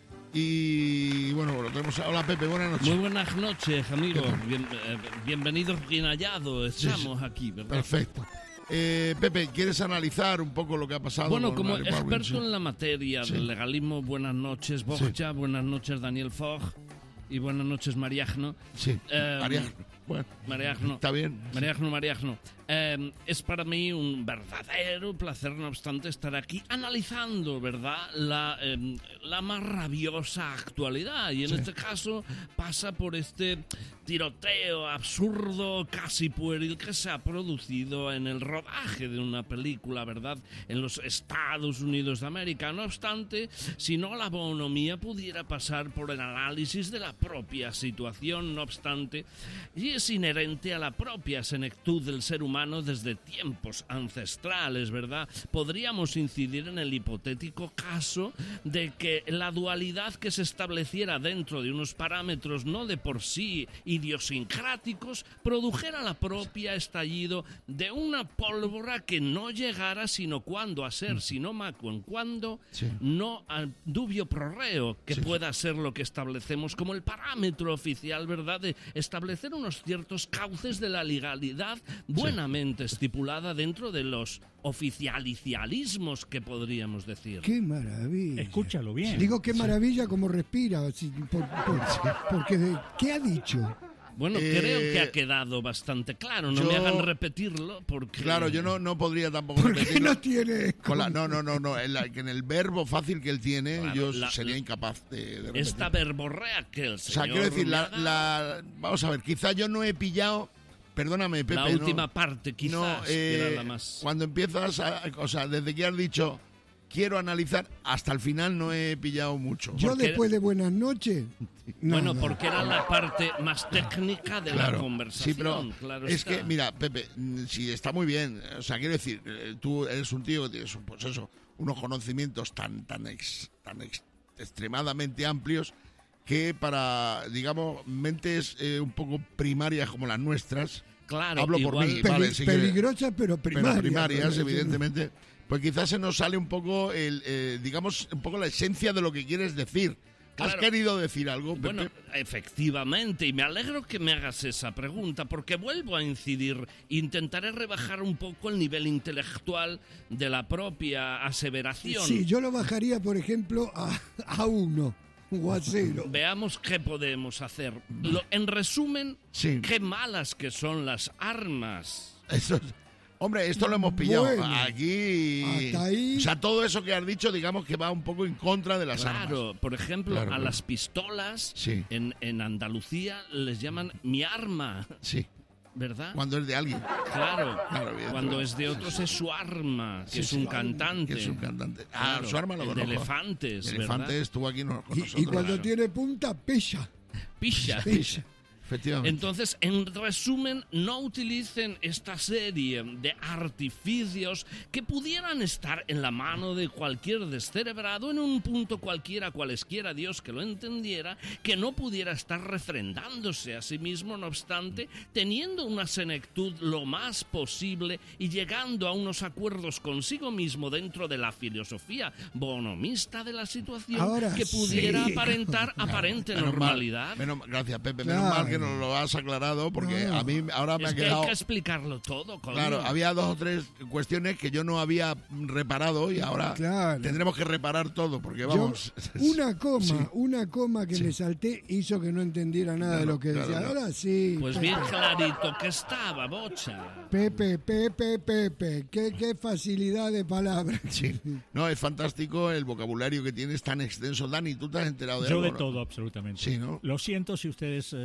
B: Y bueno, lo tenemos. Hola Pepe, buenas noches.
G: Muy buenas noches, amigos.
B: ¿Qué tal?
G: Bien, eh, bienvenidos, bien hallados.
B: Sí,
G: Estamos aquí, ¿verdad?
B: Perfecto. Eh, Pepe, ¿quieres analizar un poco lo que ha pasado?
G: Bueno,
B: con
G: como
B: Alec Baldwin?
G: experto
B: Sí.
G: en la materia
B: Sí.
G: del legalismo, buenas noches, Borja, buenas noches, Daniel Fogg, y buenas noches, Mariagno.
B: Sí,
G: Eh,
B: Ariadna. Bueno,
G: Mariagno.
B: está bien.
G: Mariagno, Mariagno. Eh, es para mí un verdadero placer, no obstante, estar aquí analizando, ¿verdad?, la, eh, la más rabiosa actualidad. Y en
B: Sí.
G: este caso pasa por este tiroteo absurdo, casi pueril, que se ha producido en el rodaje de una película, ¿verdad?, en los Estados Unidos de América. No obstante, si no, la bonomía pudiera pasar por el análisis de la propia situación, no obstante, y es inherente a la propia senectud del ser humano desde tiempos ancestrales, ¿verdad? Podríamos incidir en el hipotético caso de que la dualidad que se estableciera dentro de unos parámetros no de por sí idiosincráticos produjera la propia estallido de una pólvora que no llegara sino cuando a ser, sino maco en cuando,
B: Sí.
G: no al dubio prorreo que
B: Sí.
G: pueda ser lo que establecemos como el parámetro oficial, ¿verdad?, de establecer unos ciertos cauces de la legalidad buenamente estipulada dentro de los oficialicialismos que podríamos decir.
E: ¡Qué maravilla!
F: Escúchalo bien.
E: Digo, qué maravilla como respira. así, por- por- porque, de- ¿qué ha dicho?
G: Bueno,
B: Eh,
G: creo que ha quedado bastante claro. No
B: yo-
G: me hagan repetirlo porque...
B: Claro, yo no, no podría tampoco
E: ¿Por qué
B: repetirlo.
E: no tiene...?
B: Con la- no, no, no, no. En, la- que en el verbo fácil que él tiene,
G: Claro,
B: yo
G: la-
B: sería
G: la-
B: incapaz de, de repetir.
G: Esta verborrea que el
B: O
G: señor...
B: sea, quiero decir, la,
G: me ha dado,
B: la- vamos a ver, quizá yo no he pillado, perdóname, Pepe.
G: la
B: no-
G: última parte,
B: no,
G: quizás, que
B: eh,
G: era la más...
B: cuando empiezas, a, o sea, desde que has dicho quiero analizar, hasta el final no he pillado mucho.
E: Yo
G: porque-
E: después de buenas noches...
G: Bueno,
E: nada.
G: porque era la parte más técnica de la
B: Sí,
G: conversación.
B: pero
G: claro
B: es
G: está.
B: que, mira, Pepe, mm, sí, está muy bien. O sea, quiero decir, eh, tú eres un tío que tienes, pues eso, unos conocimientos tan, tan, ex- tan ex- extremadamente amplios que para, digamos, mentes eh, un poco primarias como las nuestras,
G: Claro,
B: hablo por
G: igual-
B: mí,
E: Peli-
B: vale, sí que-
E: peligrosa, pero primaria.
B: pero primarias,
E: ¿no?
B: evidentemente, pues quizás se nos sale un poco, el, eh, digamos, un poco la esencia de lo que quieres decir. ¿Has
G: Claro.
B: querido decir algo, Pepe?
G: Bueno, efectivamente, y me alegro que me hagas esa pregunta, porque vuelvo a incidir, intentaré rebajar un poco el nivel intelectual de la propia aseveración.
E: Sí, yo lo bajaría, por ejemplo, a, a uno o a cero.
G: Veamos qué podemos hacer. Lo- en resumen,
B: Sí.
G: qué malas que son las armas.
B: Eso es- Hombre, esto lo hemos pillado
E: Bueno,
B: aquí.
E: hasta ahí-
B: O sea, todo eso que has dicho, digamos que va un poco en contra de las
G: Claro,
B: armas.
G: por ejemplo,
B: Claro,
G: a
B: claro.
G: las pistolas
B: Sí.
G: en, en Andalucía les llaman mi arma,
B: Sí,
G: ¿verdad?
B: cuando es de alguien.
G: Claro,
B: Claro, evidentemente.
G: cuando es de otros es su arma, que
B: Sí,
G: es
B: sí,
G: un
B: su arma,
G: cantante.
B: que es un cantante. Ah,
G: Claro,
B: su arma lo
G: el de
B: conozco.
G: elefantes,
B: El
G: ¿verdad?
B: elefante estuvo aquí no- con
E: Y,
B: nosotros.
E: y cuando
G: Claro.
E: tiene punta, pesa.
G: Pisha.
E: Pesa.
B: Efectivamente.
G: Entonces, en resumen, no utilicen esta serie de artificios que pudieran estar en la mano de cualquier descerebrado en un punto cualquiera, cualesquiera, Dios que lo entendiera, que no pudiera estar refrendándose a sí mismo, no obstante, teniendo una senectud lo más posible y llegando a unos acuerdos consigo mismo dentro de la filosofía bonomista de la situación
E: Ahora
G: que pudiera
E: sí.
G: aparentar aparente
B: Menos mal,
G: normalidad.
B: menos- gracias, Pepe.
E: Claro.
B: Menos mal que nos lo has aclarado, porque
E: No.
B: a mí ahora me
G: Es
B: ha
G: que
B: quedado.
G: hay que explicarlo todo, coño.
B: Claro, había dos o tres cuestiones que yo no había reparado y ahora
E: Claro.
B: tendremos que reparar todo, porque
E: Yo,
B: vamos.
E: una coma,
B: Sí.
E: una coma que
B: Sí.
E: me salté hizo que no entendiera nada de
B: Claro,
E: lo que
B: claro,
E: decía.
B: claro.
E: Ahora sí.
G: Pues
E: Pepe.
G: bien clarito que estaba, bocha.
E: Pepe, Pepe, Pepe. Qué, qué facilidad de palabras.
B: Sí. No, es fantástico el vocabulario que tienes tan extenso. Dani, ¿tú te has enterado de
F: Yo
B: algo?
F: de
B: no?
F: todo, absolutamente.
B: Sí, ¿no?
F: Lo siento si ustedes eh,
B: No,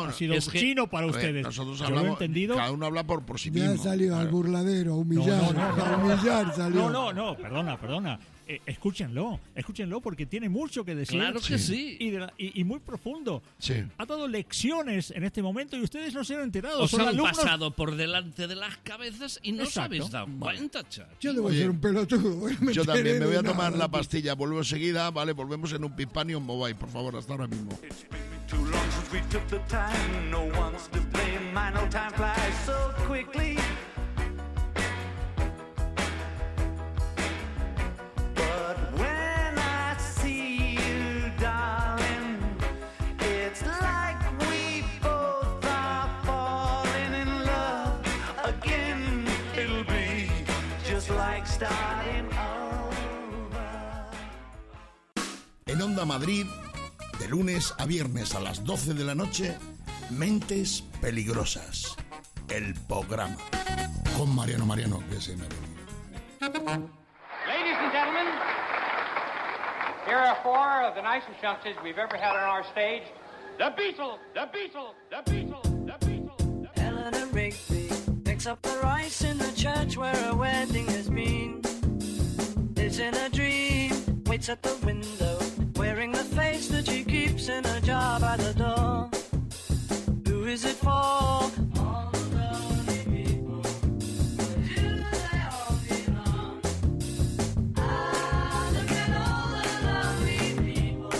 B: no,
F: ha sido
G: es que-
F: chino para
B: A ver,
F: ustedes.
B: nosotros
F: Yo lo he
B: hablamos,
F: entendido.
B: cada uno habla por, por sí
E: Ya
B: mismo.
E: salió al
B: Claro.
E: burladero, a humillar,
F: No, no, no,
E: a humillar salió.
F: No, no, no, perdona, perdona. Eh, escúchenlo, escúchenlo porque tiene mucho que decir.
G: Claro que sí.
F: Y, de la- y- y muy profundo.
B: Sí.
F: Ha dado lecciones en este momento y ustedes no se han enterado.
G: Os
F: Son
G: han
F: alumnos.
G: pasado por delante de las cabezas y no os
F: Exacto.
G: habéis dado cuenta, chaval.
E: Yo debo
B: Oye,
E: ser un pelotudo. voy a
B: Yo
E: meter
B: también me voy a
E: en
B: tomar
E: nada.
B: la pastilla. Vuelvo enseguida. Vale, volvemos en un Pispanion Mobile, por favor, hasta ahora mismo.
D: It's been too long since we took the time. No one's to blame. I know time flies so quickly. But when I see you, darling, it's like we both are falling in love again. It'll be just like starting over.
B: En Onda Madrid, de lunes a viernes a las doce de la noche, Mentes Peligrosas, el programa. Con Mariano Mariano, que se me ha venido.
H: Ladies and gentlemen, here are four of the nicest youngsters we've ever had on our stage. The Beatles, the Beatles, the Beatles, the Beatles. The
I: Eleanor Rigby picks up the rice in the church where a wedding has been. Lives in a dream, waits at the window, wearing the face that she keeps in a jar by the door. Who is it for? All the lonely people. To whom they all belong. Ah, look at all the lonely people.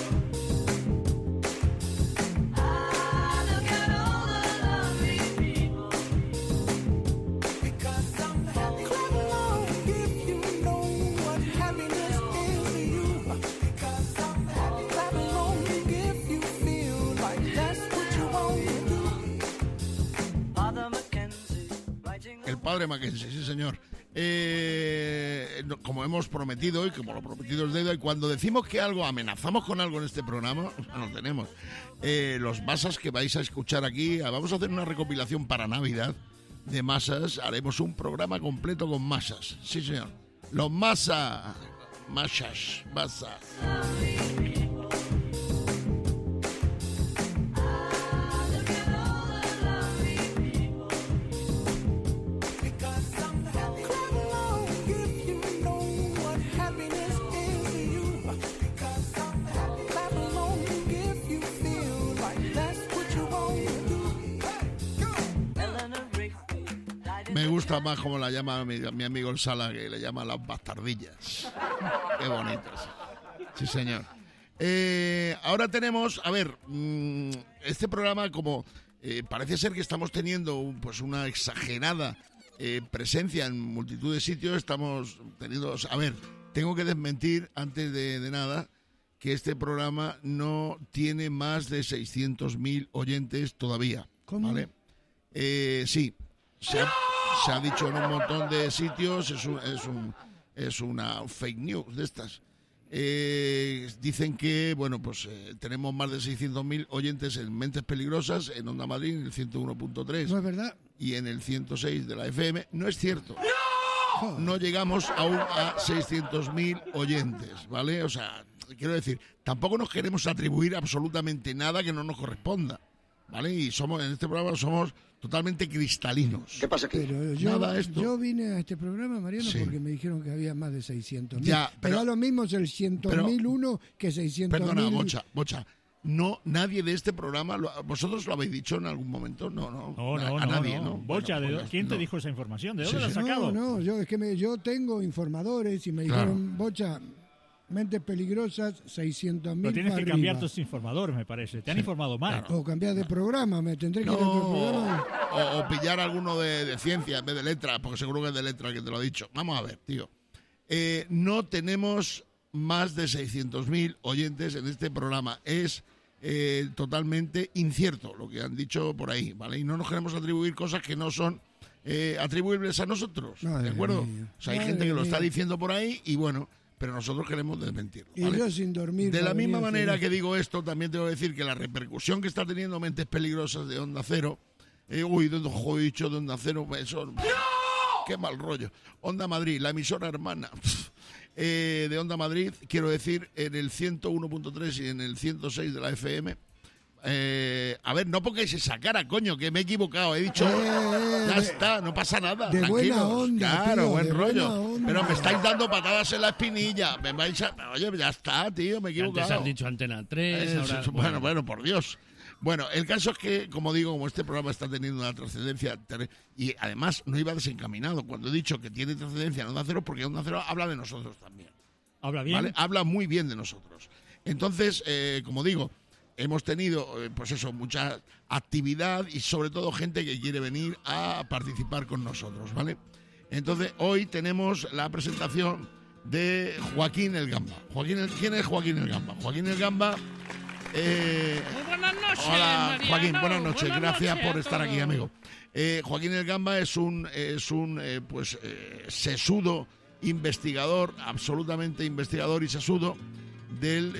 I: Ah, look at all the lonely people. Because I'm happy. Clap along if you know what happiness is to you. Because I'm happy. Clap along if you feel like that's what you want to do. Father Mackenzie, writing
B: El padre Mackenzie, sí señor. Eh, no, como hemos prometido y como lo prometido es deuda, y cuando decimos que algo, amenazamos con algo en este programa, no lo tenemos. Eh, los masas que vais a escuchar aquí, vamos a hacer una recopilación para Navidad de masas, haremos un programa completo con masas, sí señor. Los masas, masas, masas. Me gusta más como la llama mi, mi amigo el Sala, que le llama las bastardillas. Qué bonitas. Sí, señor. Eh, ahora tenemos, a ver, mmm, este programa como eh, parece ser que estamos teniendo un, pues una exagerada eh, presencia en multitud de sitios, estamos teniendo, a ver, tengo que desmentir antes de, de nada que este programa no tiene más de seiscientos mil oyentes todavía.
E: ¿Cómo?
B: ¿Vale? Eh, sí, se ha, se ha dicho en un montón de sitios, es, un, es, un, es una fake news de estas. Eh, dicen que, bueno, pues eh, tenemos más de seiscientos mil oyentes en Mentes Peligrosas, en Onda Madrid, en el ciento uno punto tres.
E: ¿No es verdad?
B: Y en el ciento seis de la F M. No es cierto. ¡No! No llegamos aún a seiscientos mil oyentes, ¿vale? O sea, quiero decir, tampoco nos queremos atribuir absolutamente nada que no nos corresponda, ¿vale? Y somos, en este programa somos totalmente cristalinos.
C: ¿Qué pasa aquí?
E: Pero yo,
B: Nada, esto.
E: yo vine a este programa, Mariano,
B: Sí.
E: porque me dijeron que había más de seiscientos mil.
B: Ya, pero-
E: da lo mismo el cientos mil uno que seiscientos mil.
B: Perdona, Bocha, Bocha. No, nadie de este programa, lo- ¿vosotros lo habéis dicho en algún momento? No, no.
F: No,
B: a,
F: no,
B: a
F: no,
B: nadie,
F: no.
B: ¿no?
F: Bocha,
B: Bueno,
F: ¿de
B: pues,
F: ¿quién te
B: no.
F: dijo esa información? ¿De
B: Sí,
F: dónde la
B: sí.
F: has sacado?
E: No, no, yo, es que me, yo tengo informadores y me
B: Claro.
E: dijeron, Bocha, Mentes Peligrosas, seiscientos mil
F: Pero tienes
E: para
F: que cambiar
E: arriba.
F: tus informadores, me parece. Te han informado mal.
E: O cambiar de programa, me tendré que
B: No,
E: ir a otro programa.
B: o, o pillar alguno de, de ciencia en vez de letra, porque seguro que es de letra el que te lo ha dicho. Vamos a ver, tío. Eh, no tenemos más de seiscientos mil oyentes en este programa. Es eh, totalmente incierto lo que han dicho por ahí, ¿vale? Y no nos queremos atribuir cosas que no son eh, atribuibles a nosotros,
E: Madre
B: ¿de acuerdo?
E: mía.
B: O sea, hay
E: Madre
B: gente que lo está
E: mía.
B: diciendo por ahí y bueno, pero nosotros queremos desmentirlo.
E: Y
B: ¿vale?
E: yo sin dormir.
B: De la
E: para
B: misma
E: venir,
B: manera
E: sí.
B: que digo esto, también tengo que decir que la repercusión que está teniendo Mentes Peligrosas de Onda Cero, eh, uy, de ojo dicho de Onda Cero, eso, ¡no! Qué mal rollo. Onda Madrid, la emisora hermana eh, de Onda Madrid, quiero decir, en el ciento uno punto tres y en el ciento seis de la F M, Eh, a ver, no pongáis esa cara, coño, que me he equivocado. He dicho,
E: Eh,
B: ya
E: de-
B: está, no pasa nada.
E: de
B: tranquilos.
E: buena onda,
B: Claro,
E: tío,
B: buen
E: de
B: rollo.
E: buena onda.
B: Pero me estáis dando patadas en la espinilla. Me vais a... Oye, ya está, tío, me he equivocado.
G: Antes has dicho Antena tres,
B: Eh,
G: ahora...
B: bueno, bueno, bueno, por Dios. Bueno, el caso es que, como digo, como este programa está teniendo una trascendencia, ter- y además no iba desencaminado cuando he dicho que tiene trascendencia en Onda Cero, porque Onda Cero habla de nosotros también.
F: Habla bien.
B: ¿Vale? Habla muy bien de nosotros. Entonces, eh, como digo, hemos tenido, eh, pues eso, mucha actividad y sobre todo gente que quiere venir a participar con nosotros, ¿vale? Entonces, hoy tenemos la presentación de Joaquín el Gamba. Joaquín el- ¿Quién es Joaquín el Gamba? Joaquín el Gamba... Eh,
G: Muy buenas noches,
B: Hola,
G: Mariano.
B: Joaquín, buenas noches.
G: Buenas
B: Gracias
G: noches
B: por
G: a
B: estar aquí,
G: todos.
B: amigo. Eh, Joaquín el Gamba es un, es un eh, pues, eh, sesudo investigador, absolutamente investigador y sesudo del,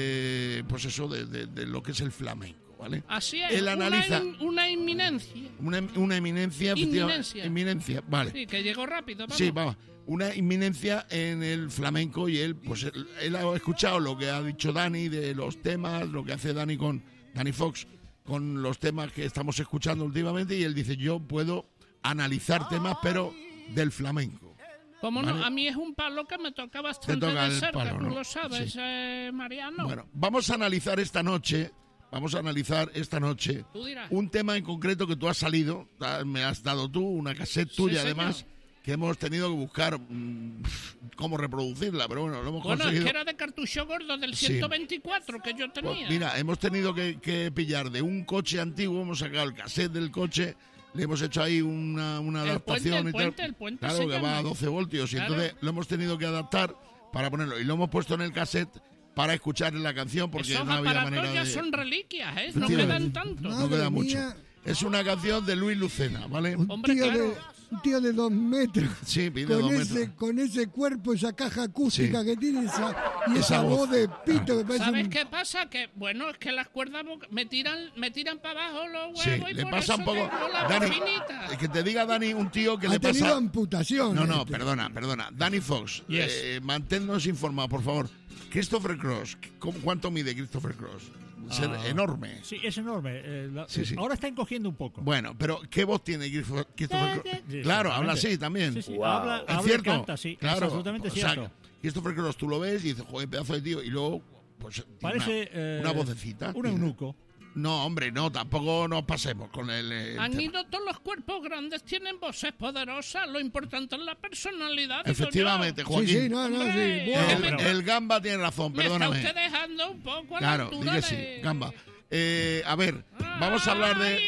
B: eh, pues eso, de, de- de lo que es el flamenco, ¿vale?
G: Así es,
B: Él
G: una
B: analiza
G: in- una, inminencia.
B: una, una eminencia, efectiva-
G: Inminencia.
B: eminencia, vale.
G: Sí, que llegó rápido, vamos.
B: Sí, vamos. Una inminencia en el flamenco y él, pues él, él ha escuchado lo que ha dicho Dani de los temas, lo que hace Dani con Dani Fox con los temas que estamos escuchando últimamente y él dice, yo puedo analizar temas, pero del flamenco.
G: Como
B: Vale.
G: no, a mí es un palo que me toca bastante
B: toca
G: de
B: el
G: cerca,
B: palo,
G: tú
B: ¿no?
G: lo sabes,
B: Sí.
G: eh, Mariano.
B: Bueno, vamos a analizar esta noche, vamos a analizar esta noche
G: Tú dirás.
B: un tema en concreto que tú has salido, ta- me has dado tú, una cassette tuya
G: señor.
B: además, que hemos tenido que buscar mm, cómo reproducirla, pero bueno, lo hemos
G: Bueno, es
B: conseguido.
G: que era de cartucho gordo del
B: Sí.
G: ciento veinticuatro que yo tenía.
B: Pues mira, hemos tenido que, que pillar de un coche antiguo, hemos sacado el cassette del coche, le hemos hecho ahí una, una
G: El
B: adaptación
G: puente, el
B: y tal.
G: puente, el puente
B: claro,
G: se
B: que
G: llama.
B: va a doce voltios y
G: Claro.
B: entonces lo hemos tenido que adaptar para ponerlo y lo hemos puesto en el cassette para escuchar en la canción porque
G: Esos
B: no había
G: aparatos
B: manera
G: ya
B: de...
G: son reliquias, ¿eh? No
B: Efectivamente.
G: quedan tanto.
B: No
E: Madre
B: queda mucho.
E: mía.
B: Es una canción de Luis Lucena, ¿vale?
E: Un
G: Hombre,
E: tío,
G: claro.
E: de, un tío de dos metros.
B: Sí, pide
E: Con
B: dos
E: ese,
B: metros.
E: con ese cuerpo, esa caja acústica
B: Sí.
E: que tiene esa, y
B: Esa
E: esa,
B: voz.
E: voz de pito que parece
G: ¿Sabes
E: un-
G: qué pasa? Que, bueno, es que las cuerdas voc- me tiran me tiran para abajo los
B: Sí,
G: huevos y
B: le
G: por
B: pasa
G: eso
B: un poco...
G: tengo la voz
B: Dani,
G: finita.
B: que te diga Dani, un tío que
E: ha
B: le
E: tenido
B: pasa...
E: amputación.
B: No, no,
E: este.
B: perdona, perdona. Dani Fox,
F: Yes.
B: eh, manténnos informados, por favor. Christopher Cross, ¿cómo- ¿cuánto mide Christopher Cross? Es
F: Ah.
B: enorme.
F: Sí, es enorme. eh, la-
B: Sí, sí.
F: Ahora está encogiendo un poco.
B: Bueno, pero ¿qué voz tiene Christopher, Christopher Cross?
F: Sí,
B: Claro, habla
F: exactamente.
B: así también.
F: Sí, sí, habla,
B: ¿Es
F: habla y
B: cierto?
F: canta, sí,
B: claro,
F: es absolutamente
B: o sea,
F: cierto.
B: Christopher Cross, tú lo ves y dices, joder, pedazo de tío, y luego, pues, tiene
F: Parece
B: una,
F: eh,
B: una vocecita.
F: un eunuco.
B: No, hombre, no, tampoco nos pasemos con el... eh,
G: Han
B: tema.
G: ido todos los cuerpos grandes, tienen voces poderosas, lo importante es la personalidad. digo
B: Efectivamente,
G: yo.
B: Joaquín.
E: Sí, sí, no, no,
G: Hombre,
E: sí.
G: eh,
E: Buah.
B: el,
G: pero-
B: el Gamba tiene razón,
G: Me está
B: perdóname.
G: usted dejando un poco a la
B: Claro,
G: altura
B: di que sí,
G: de...
B: Gamba. Eh, a ver, vamos a hablar de...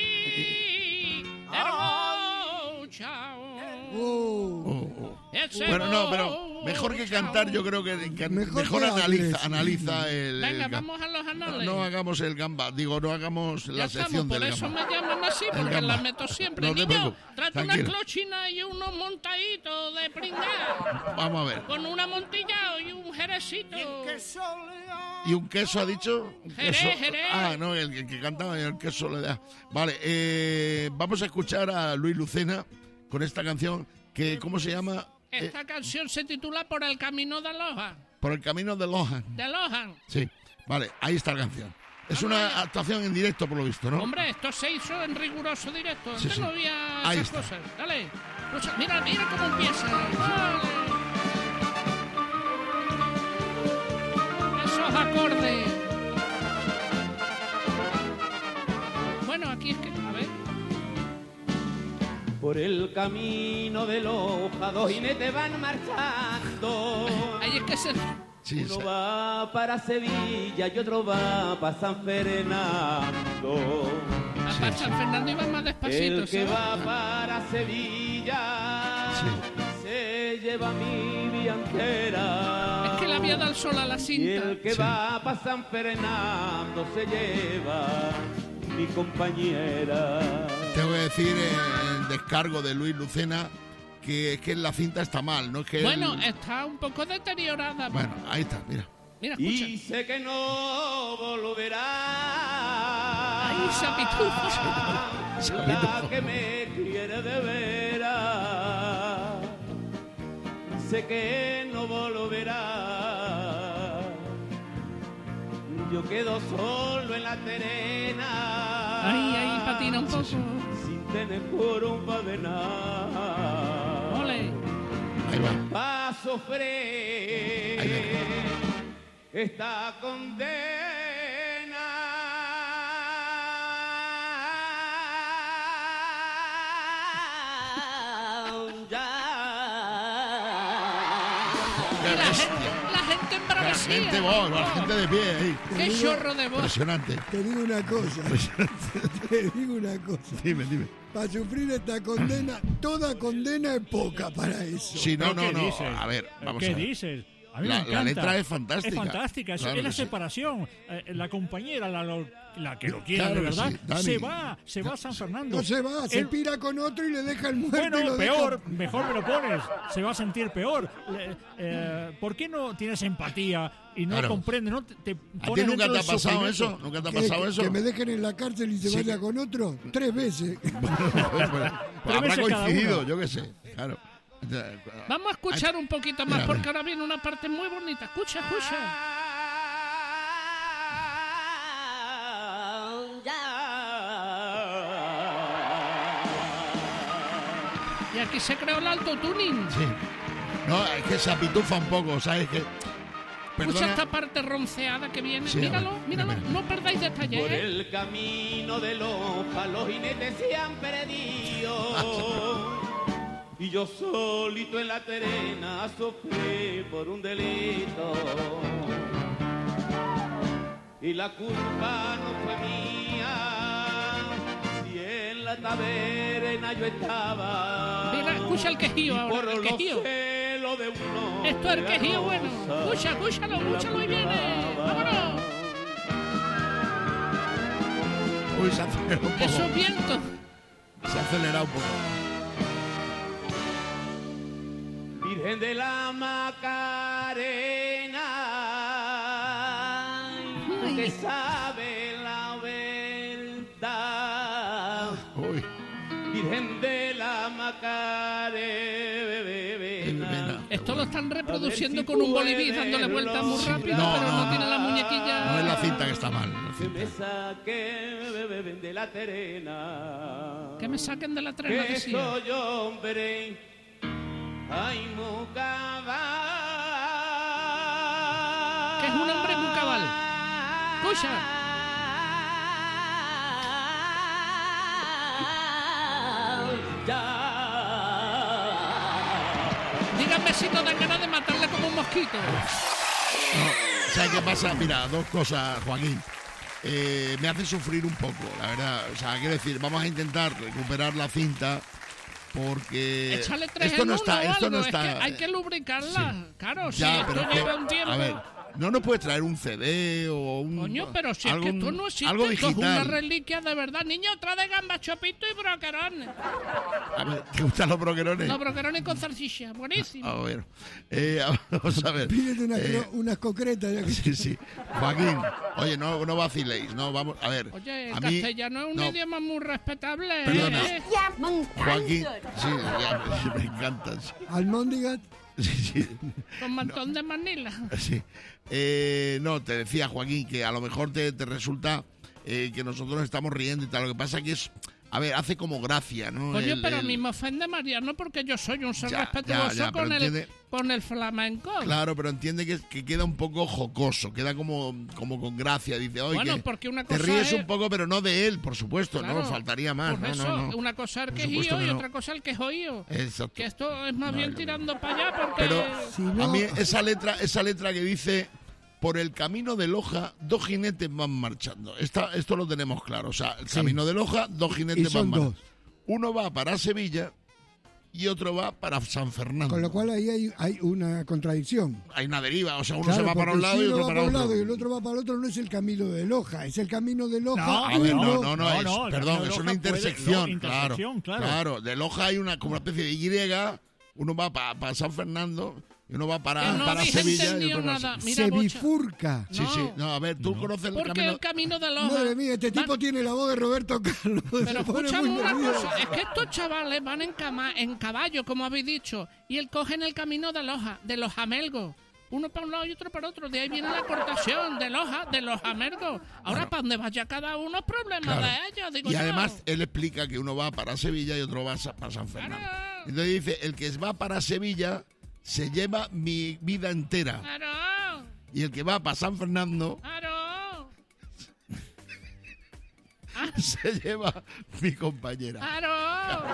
G: Ay, hermoso, chao.
E: Oh.
B: Oh, oh.
G: Ese
B: Bueno, no, pero mejor que
G: chao.
B: cantar, yo creo que, que
E: Mejor
B: mejor,
E: que
B: analiza,
E: hables.
B: analiza el,
G: Venga,
B: el gam-
G: vamos a los anales.
B: No hagamos el gamba, digo, no hagamos
G: Ya
B: la
G: estamos,
B: sección
G: por
B: del
G: eso
B: gamba.
G: me llaman así,
B: El
G: porque
B: gamba.
G: la meto siempre.
B: No te
G: Niño,
B: preocupes,
G: trate una
B: tranquilo.
G: clochina y unos montaditos de pringar.
B: Vamos a ver.
G: Con un amontillado y un jerecito.
B: ¿Y un queso ha dicho? Un
G: Jerez,
B: queso.
G: Jerez.
B: Ah, no, el, el que cantaba el queso le da. Vale, eh, vamos a escuchar a Luis Lucena con esta canción que, ¿cómo se llama? Eh,
G: Esta canción se titula Por el camino de Loja.
B: Por el camino de Lohan.
G: De Lojan.
B: Sí, vale, ahí está la canción. Es una actuación en directo, por lo visto, ¿no?
G: Hombre, esto se hizo en riguroso directo.
B: Sí,
G: Antes
B: sí.
G: no había
B: Ahí
G: esas
B: está.
G: cosas. Dale. Escucha, mira, mira cómo empieza. Vale. Esos acordes. Bueno, aquí es que, a ver.
J: Por el camino de Loja, dos jinetes van marchando.
G: Ahí es que se...
B: Sí,
J: Uno
B: sí.
J: va para Sevilla y otro va para San Fernando.
G: A para San Fernando iba más despacito.
J: El que
G: ¿sabes?
J: va para Sevilla se lleva mi vida entera.
G: Es que le había dado el sol a la
J: Y
G: cinta.
J: el que va para San Fernando se lleva mi compañera.
B: Tengo que decir en descargo de Luis Lucena que es que la cinta está mal, no es que... él-
G: Bueno, está un poco deteriorada.
B: Bueno, ahí está, mira.
G: Mira, escucha.
J: Y sé que no volverá.
G: Ay, sapitufo.
J: La que me quiere de veras. Sé que no volverá. yo quedo solo en la terena.
K: Ahí, ahí patina un poco.
J: Sin tener por un padenar.
K: Ole.
B: Ahí va.
J: Paso fre. Esta condena.
B: La gente, oh, la gente de pie ahí.
K: Qué chorro de voz.
B: Impresionante.
E: Te digo una cosa. Te digo una cosa.
B: Dime, dime.
E: Para sufrir esta condena, toda condena es poca para eso.
B: Sí, no, no,
F: ¿Qué
B: no.
F: dices?
B: A ver, vamos
F: ¿Qué
B: a ver.
F: dices? A mí
B: La-
F: me
B: la
F: encanta.
B: letra es fantástica.
F: Es fantástica, es,
B: Claro
F: es la
B: que sí.
F: separación. Eh, la compañera, la, lo- la que lo quiere
B: Claro
F: de
B: que
F: verdad,
B: sí, Dani.
F: se va, se va a San Fernando.
E: No se va, se
F: Él-
E: pira con otro y le deja el muerto. y
F: Bueno,
E: lo
F: peor,
E: deja-
F: mejor me lo pones. Se va a sentir peor. Le- eh, ¿Por qué no tienes empatía y no
B: Claro.
F: comprendes? No te, te
B: ¿A ti
F: pones
B: nunca
F: dentro
B: te ha
F: del
B: pasado
F: sufrimiento?
B: eso? ¿Nunca te ha
E: que,
B: pasado
E: que-
B: eso?
E: que me dejen en la cárcel y se
B: Sí.
E: vaya con otro. Tres veces.
B: Pues habrá
F: veces cada
B: coincidido,
F: uno.
B: yo qué sé. Claro.
K: Vamos a escuchar un poquito más
B: Mira,
K: porque
B: mira.
K: ahora viene una parte muy bonita. Escucha, escucha. Y aquí se creó el autotuning.
B: Sí. No, es que se apitufa un poco, ¿sabes? Que,
K: Escucha
B: perdona,
K: esta parte ronceada que viene.
B: Sí, a ver,
K: míralo, míralo.
B: mira,
K: No perdáis detalle,
J: Por
K: ¿eh?
J: el camino de Loja los jinetes se han perdido. Y yo solito en la terena sufrí por un delito. Y la culpa no fue mía, si en la taberna yo estaba.
K: Mira, escucha el quejío
J: Y
K: ahora,
J: por
K: el
J: los
K: quejío.
J: celos de uno
K: Esto es el
J: de
K: quejío bueno.
J: rosa,
K: Escucha, escúchalo,
J: la
K: escúchalo y viene.
J: culpaba.
K: Vámonos.
B: uy, se ha acelerado un poco.
K: Esos vientos.
B: Se ha acelerado un poco.
J: Virgen de la Macarena, que sabe la verdad.
B: Uy,
J: Virgen de la Macarena.
K: Esto lo están reproduciendo con un boliví dándole vueltas muy rápido,
B: No,
K: pero no,
B: no,
K: tiene la muñequilla.
B: no es la cinta que está mal. la
J: Que me
B: cinta.
J: saquen de la terena.
K: Que me saquen de la trena,
J: Que
K: decía.
J: soy hombre, ay, mucabal.
K: Que es un hombre muy cabal. Escucha. Díganme si no dan ganas de matarle como un mosquito.
B: No, ¿sabes qué pasa? Mira, dos cosas, Joaquín. Eh, me hace sufrir un poco, la verdad. O sea, quiero decir, vamos a intentar recuperar la cinta porque
K: Échale tres
B: esto
K: en
B: no
K: uno
B: está,
K: o
B: esto
K: algo.
B: no está.
K: Es que hay que lubricarla. Claro,
B: Ya,
K: si
B: pero
K: esto
B: es que,
K: lleva un tiempo.
B: a ver, no nos puedes traer un C D o un
K: Coño, pero si
B: algo,
K: es que esto no existe,
B: algo
K: esto es una
B: digital.
K: reliquia de verdad. Niño, trae de gamba, chopito y broquerones.
B: A ver, ¿te gustan los broquerones?
K: Los broquerones con salchicha, buenísimo.
B: A ver, eh, vamos a ver.
E: Pídete unas,
B: Eh,
E: cro- unas concretas. Ya que...
B: Sí, sí. Joaquín, oye, no, no vaciléis, no, vamos, a ver.
K: Oye, el
B: a mí-
K: castellano es un
B: no,
K: idioma muy respetable.
B: Perdona.
K: ¿eh?
B: Joaquín, sí, ya, me encantan.
E: Almóndigas.
B: Sí, sí.
K: Con montón de Manila.
B: Sí. Eh, no, te decía, Joaquín, que a lo mejor te, te resulta eh, que nosotros nos estamos riendo y tal. Lo que pasa que es, a ver, hace como gracia, ¿no?
K: Coño,
B: El-
K: pero a
B: el-
K: mí me ofende Mariano porque yo soy un ser
B: Ya,
K: respetuoso
B: ya, ya, pero
K: con, el,
B: entiende-
K: con el flamenco.
B: Claro, pero entiende que, que queda un poco jocoso, queda como, como con gracia. Dice, oye,
K: Bueno,
B: que
K: porque una
B: te
K: cosa
B: ríes
K: es-
B: un poco, pero no de él, por supuesto,
K: Claro,
B: no, faltaría más.
K: Por
B: No,
K: eso,
B: no, no.
K: una cosa el
B: Por
K: quejío
B: supuesto que
K: y
B: no.
K: otra cosa el quejoío.
B: Exacto.
K: Que esto es más
B: No,
K: bien
B: no,
K: tirando para allá porque...
B: Pero
E: Si no-
B: a mí esa letra, esa letra que dice por el camino de Loja, dos jinetes van marchando. Esta, esto lo tenemos claro. O sea, el
E: Sí.
B: camino de Loja, dos
E: Y
B: jinetes
E: son
B: van
E: dos.
B: marchando. Uno va para Sevilla y otro va para San Fernando.
E: Con lo cual ahí hay, hay una contradicción.
B: Hay una deriva, o sea, uno
E: Claro,
B: se va para
E: porque
B: un lado
E: si
B: y
E: uno
B: otro
E: va
B: para
E: un
B: otro.
E: lado y el otro va para el otro, no es el camino de Loja, es el camino de Loja.
F: No,
B: A ver, no,
E: uno.
B: no, no,
F: No,
B: es,
F: no, el
B: perdón,
F: camino de
B: es una
F: Loja puede-
B: intersección,
F: no, intersección,
B: claro,
F: claro.
B: De Loja hay una, como una especie de Y, uno va para San Fernando y uno va para,
K: Que no
B: para
K: habéis
B: Sevilla y
K: entendido
B: otro para
K: nada.
B: San-
K: Mira,
E: Se
K: Bocha.
E: bifurca.
B: Sí, sí, no, a ver, tú conoces el
K: Porque
B: camino...
K: el camino de Loja...
E: Madre mía, este tipo
K: van-
E: tiene la voz de Roberto Carlos.
K: Pero
E: Se pone
K: escúchame
E: muy
K: una
E: nervioso.
K: cosa, es que estos chavales van en, cama, en caballo, como habéis dicho, y él cogen el camino de Loja, de los Amelgos. uno para un lado y otro para otro. De ahí viene la cortación de los, de los amergos. Ahora, para donde vaya cada uno, es problema
B: Claro.
K: de ellos, digo
B: Y
K: yo.
B: además él explica que uno va para Sevilla y otro va sa- para San Fernando.
K: Claro.
B: Entonces dice, el que va para Sevilla se lleva mi vida entera.
K: Claro,
B: Y el que va para San Fernando
K: claro.
B: se lleva mi compañera.
K: Claro.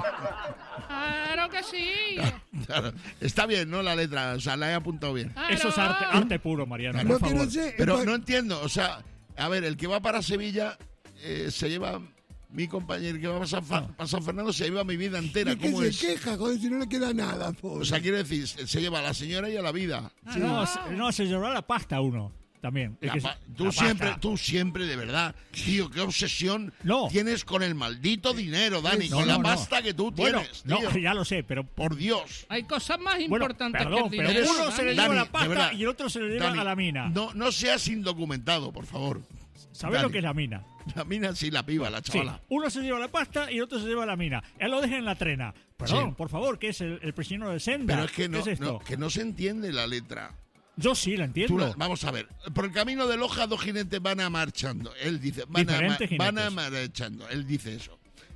K: Claro que sí.
B: Claro. Está bien, ¿no? La letra, o sea, la he apuntado bien.
K: Claro.
F: Eso es arte, arte puro, Mariano.
E: Lo
F: por
E: que
F: favor.
E: no sé es
B: Pero
E: pa-
B: no entiendo, o sea, a ver, el que va para Sevilla eh, se lleva mi compañero, el que va para San, Fa- para San Fernando se lleva mi vida entera.
E: ¿de qué
B: ¿Cómo
E: se
B: es?
E: queja, joder, si no le queda nada, pobre?
B: O sea, quiere decir, se lleva a la señora y a la vida.
F: No, se- no, se llevará la pasta uno también. Es
B: La
F: que
B: pa-
F: se-
B: tú
F: la
B: siempre,
F: pasta.
B: tú siempre, de verdad, tío, qué obsesión
F: No.
B: tienes con el maldito dinero, Dani,
F: No,
B: con
F: no,
B: la
F: no.
B: pasta que tú
F: Bueno,
B: tienes,
F: no,
B: tío.
F: ya lo sé, pero
B: Por Dios.
K: Hay cosas más
F: bueno,
K: importantes
F: perdón,
K: que el
F: pero
K: dinero.
F: uno se le
K: Dani.
F: lleva
B: Dani,
F: la
B: de
F: pasta
B: verdad.
F: y el otro se le lleva
B: Dani,
F: a la mina.
B: No, no seas indocumentado, por favor.
F: ¿Sabes
B: Dani.
F: lo que es la mina?
B: La mina sí, la piba, la
F: Sí,
B: chavala.
F: uno se lleva la pasta y el otro se lleva la mina. Él lo deja en la trena. Perdón,
B: Sí.
F: por favor, que es el, el prisionero de Senda.
B: Pero es que
F: ¿Qué
B: no,
F: es esto?
B: no, que no se entiende la letra.
F: Yo sí la entiendo.
B: Tú la- vamos a ver, por el camino de Loja dos jinetes van a marchando. Él dice, van a, ma-
F: Diferentes
B: van a
F: jinetes.
B: marchando. Él dice eso.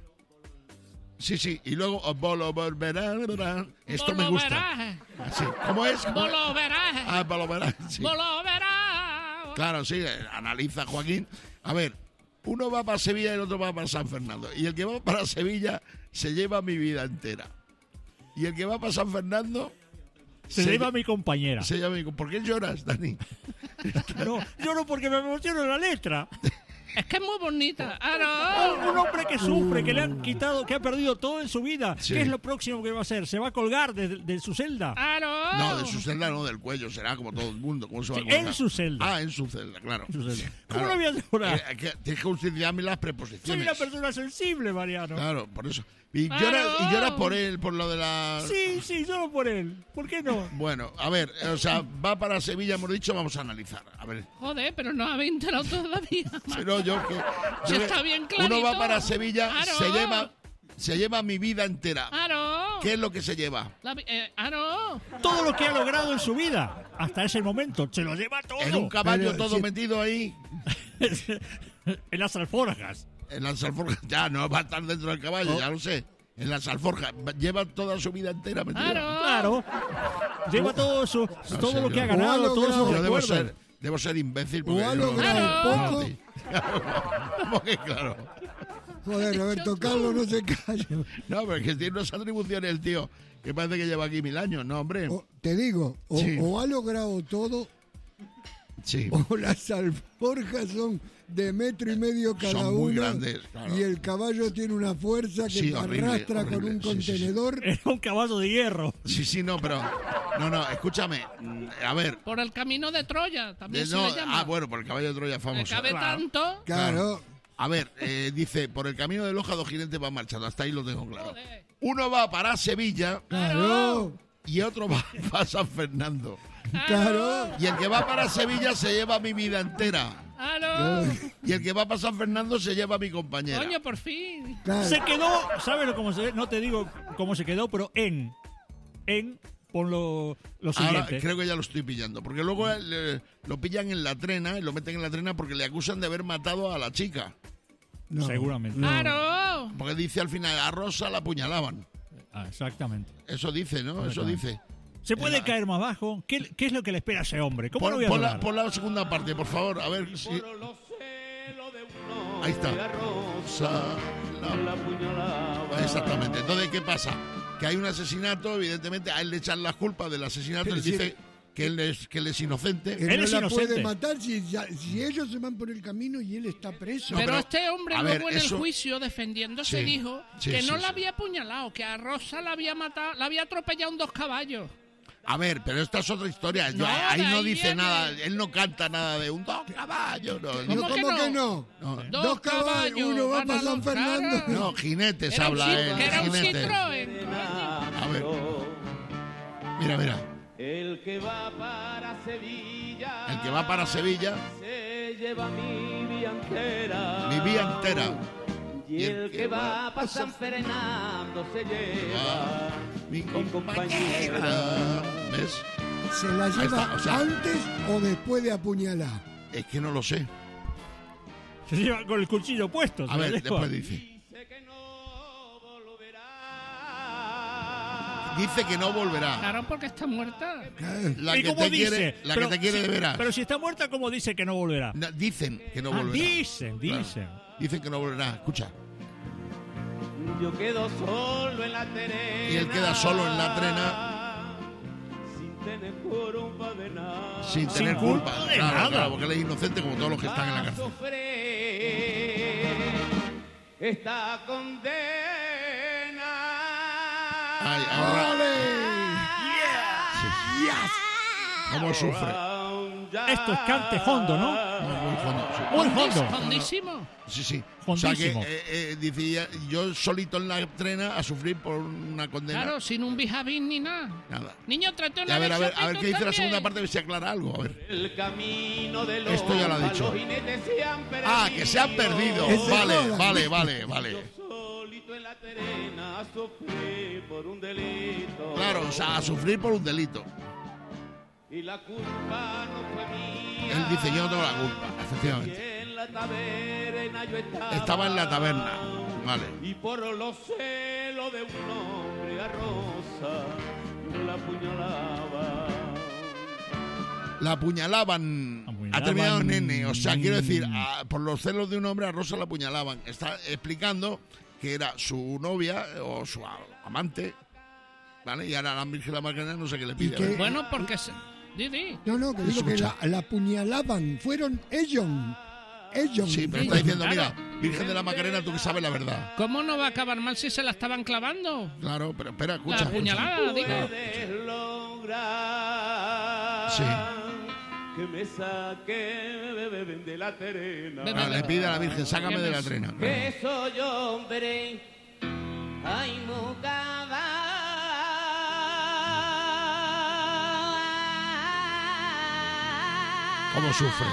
B: Sí, sí, y luego oh, bolo volverán. Esto me gusta.
K: Boloveraje.
B: Sí. ¿Cómo es? ¿Cómo es?
K: Boloveraje.
B: Ah, volverán, sí.
K: Boloveraje.
B: Claro, sí, eh, analiza Joaquín. A ver, uno va para Sevilla y el otro va para San Fernando. Y el que va para Sevilla se lleva mi vida entera. Y el que va para San Fernando
F: Se lleva a mi compañera.
B: se lleva mi... ¿Por qué lloras, Dani?
F: No, lloro porque me emociono la letra.
K: Es que es muy bonita. Ah,
F: Un,
K: no.
F: un hombre que sufre, que le han quitado, que ha perdido todo en su vida.
B: Sí.
F: ¿Qué es lo próximo que va a hacer? ¿Se va a colgar de, de su celda?
K: Ah, no.
B: No, de su celda no, del cuello. Será como todo el mundo. ¿Cómo se va
F: Sí,
B: a colgar?
F: en su celda.
B: Ah, en su celda, claro.
F: En su celda. ¿Cómo
B: Claro.
F: lo voy a llorar?
B: Eh, que- Tienes que justificarme las
F: Soy
B: preposiciones.
F: una persona sensible, Mariano.
B: Claro, por eso. Y
K: Claro.
B: lloras, y lloras por él, por lo de la...
F: Sí, sí, solo por él. ¿Por qué no?
B: Bueno, a ver, eh, o sea, va para Sevilla, hemos dicho, vamos a analizar. A ver,
K: Joder, pero no habéis enterado todavía.
B: si no, yo que...
K: Si
B: yo que-
K: está bien
B: Uno
K: clarito.
B: va para Sevilla,
K: Claro.
B: se lleva se lleva mi vida entera.
K: Ah, no.
B: ¿Qué es lo que se lleva?
K: La vi- eh, ah, no.
F: Todo lo que ha logrado en su vida, hasta ese momento, se lo lleva todo.
B: En un caballo
E: Pero
B: todo
E: si-
B: metido ahí,
F: En las alforjas.
B: en las alforjas. Ya, no va a estar dentro del caballo,
F: Oh.
B: ya lo sé. En las alforjas. Lleva toda su vida entera metida.
K: Claro.
F: Claro. Lleva todo su, todo
B: sé,
F: lo que
B: yo-
F: ha ganado,
E: O ha
F: todos sus
E: logrado-
B: Yo debo
F: recuerdos.
B: ser, debo ser imbécil. porque
E: O ha
B: yo no-
E: logrado
K: Claro.
E: poco.
B: ¿Cómo que claro?
E: Joder, Roberto Carlos no se calla.
B: No, pero es que tiene unas atribuciones el tío que parece que lleva aquí mil años. No, hombre.
E: O- te digo, o,
B: Sí.
E: o ha logrado todo,
B: Sí.
E: o las alforjas son de metro y medio cada
B: Son muy
E: una.
B: grandes, claro.
E: Y el caballo tiene una fuerza que
B: Sí,
E: te
B: horrible,
E: arrastra con
B: horrible.
E: un
B: Sí, sí, sí.
E: contenedor.
F: Era un caballo de hierro.
B: Sí, sí, no, pero... No, no, escúchame. mm, A ver.
K: Por el camino de Troya, también
B: de-
K: se
B: no,
K: le llama.
B: ah, bueno, por el caballo de Troya
K: Me
B: famoso.
K: cabe tanto.
E: Claro.
B: A ver, eh, dice, por el camino de Loja dos jinetes van marchando. Hasta ahí lo tengo claro.
K: Joder.
B: Uno va para Sevilla
E: Claro.
B: y otro va para San Fernando.
E: Claro.
B: Y el que va para Sevilla se lleva mi vida entera.
K: Ah, no.
B: Y el que va para San Fernando se lleva mi compañera.
K: Coño, por fin.
E: Claro.
F: Se quedó, ¿sabes lo cómo se No te digo cómo se quedó, pero en. En, pon lo, lo
B: Ahora
F: siguiente.
B: creo que ya lo estoy pillando. Porque luego eh, lo pillan en la trena y lo meten en la trena porque le acusan de haber matado a la chica.
E: No.
F: Seguramente.
E: No.
K: Claro.
B: Porque dice al final, a Rosa la apuñalaban.
F: Ah, exactamente.
B: Eso dice, ¿no? Eso dice.
F: ¿Se puede
B: La-
F: caer más bajo? ¿Qué, qué es lo que le espera a ese hombre? ¿Cómo lo
B: Pon,
F: voy a
B: pon la,
F: lograr?
B: pon la segunda parte, por favor. A ver si...
J: Por los celos de uno
B: Ahí está.
J: y la rosa
B: Rosa,
J: la puñalaba.
B: Exactamente. Entonces, ¿qué pasa? Que hay un asesinato, evidentemente, a él le echan las culpas del asesinato,
E: Pero
B: él
E: si-
B: dice que él es, que él es inocente.
E: Que
F: Él
E: no
F: es
E: la
F: inocente.
E: puede matar si, ya- si ellos se van por el camino y él está preso.
B: No,
K: pero,
B: pero,
K: este hombre
B: a
K: luego
B: ver,
K: en
B: eso-
K: el juicio defendiéndose
B: Sí,
K: dijo
B: sí,
K: que
B: sí,
K: no
B: sí.
K: la había apuñalado, que a Rosa la había matado, la había atropellado un dos caballos.
B: A ver, pero esta es otra historia. Yo-
K: No,
B: ahí
K: de
B: no
K: ahí
B: dice
K: viene.
B: nada. Él no canta nada de un dos caballos. No,
E: No,
K: ¿Cómo
B: no,
K: que
E: ¿Cómo
K: no?
E: que no?
B: no.
K: Dos,
E: Dos caballos, uno va
K: van a
E: para San
K: los
E: Fernando.
K: caras.
B: No, jinetes
K: Era un
B: habla
K: Cit-
B: él.
K: que era un
B: jinetes.
K: Citroën, coño.
B: A ver, mira, mira.
J: El que va para Sevilla.
B: El que va para Sevilla,
J: Se lleva mi vida entera.
B: mi vida entera.
J: Y el que va para San Fernando se lleva
B: Mi
J: mi
B: compañera.
J: compañera.
B: ¿Ves?
E: ¿Se la
B: Ahí
E: lleva
B: está, o sea,
E: antes o después de apuñalar?
B: Es que no lo sé.
F: Se lleva con el cuchillo puesto.
B: A
F: se
B: ver,
F: la lleva.
B: después dice. Dice que no volverá.
K: Claro, porque está muerta.
B: La
F: ¿Y
B: que
F: cómo
B: te
F: dice?
B: quiere, la
F: Pero
B: que te quiere
F: si-
B: de veras.
F: Pero si está muerta, ¿cómo dice que no volverá?
B: No, dicen que no
F: Ah,
B: volverá.
F: dicen,
B: Claro.
F: dicen.
B: Dicen que no volverá. Escucha.
J: Yo quedo solo en la terena.
B: Y él queda solo en la trena
J: Sin tener culpa de nada.
B: sin
F: Sin
B: tener
F: culpa
B: culpa.
F: de
B: Claro,
F: nada.
B: claro, porque él es inocente como todos los que están en la cárcel.
J: Esta condena.
B: Ay, ahora. Sí.
E: Yes.
B: ¿Cómo sufre?
F: Esto es cante hondo, ¿no?
B: Muy, muy fondo, sí.
F: Muy hondo.
K: Hondísimo.
B: Sí, sí. O sea que
F: Hondísimo.
B: eh, eh, decía, yo solito en la trena a sufrir por una condena.
K: Claro, sin un bijavín ni nada.
B: Nada.
K: Niño, trate
B: Y
K: una
B: a ver, a ver,
K: versión
B: a ver
K: tú
B: qué dice la
K: también.
B: segunda parte, a ver si aclara algo. A ver.
J: El camino de los
B: Esto ya lo ha dicho.
J: los jinetes se han perdido.
B: Ah, que se han perdido.
E: Que se
B: Vale,
E: jodan.
B: vale, vale, vale.
J: Solito en la terena sufrí por un delito.
B: Claro, o sea, a sufrir por un delito.
J: Y la culpa no fue mía.
B: Él dice, yo no tengo la culpa,
J: Y
B: efectivamente.
J: en la taberna yo estaba.
B: Estaba en la taberna. Vale.
J: Y por los celos de un hombre a Rosa yo la apuñalaba.
B: La apuñalaban.
F: Apuñalaban.
B: Ha terminado en N. O sea, quiero decir, a- por los celos de un hombre a Rosa la apuñalaban. Está explicando que era su novia o su a- amante. ¿Vale? Y ahora la Virgen de la Macarena no sé qué le pide.
E: qué?
B: ¿verdad?
K: Bueno, porque se... Di, di.
E: No, no, que digo que la,
B: Escucha.
E: la apuñalaban. Fueron ellos. Ellos.
B: Sí, pero está diciendo,
K: Claro.
B: mira, Virgen de la Macarena, tú que sabes la verdad.
K: ¿Cómo no va a acabar mal si se la estaban clavando?
B: Claro, pero espera,
K: La
B: escucha.
K: apuñalada, digo.
J: Puedes lograr
B: Sí.
J: que me saque de la terena.
K: Bebe,
B: Ah, le pide a la Virgen, sácame de la trena.
J: Que soy hombre, ay, mugada.
B: ¿Cómo sufre?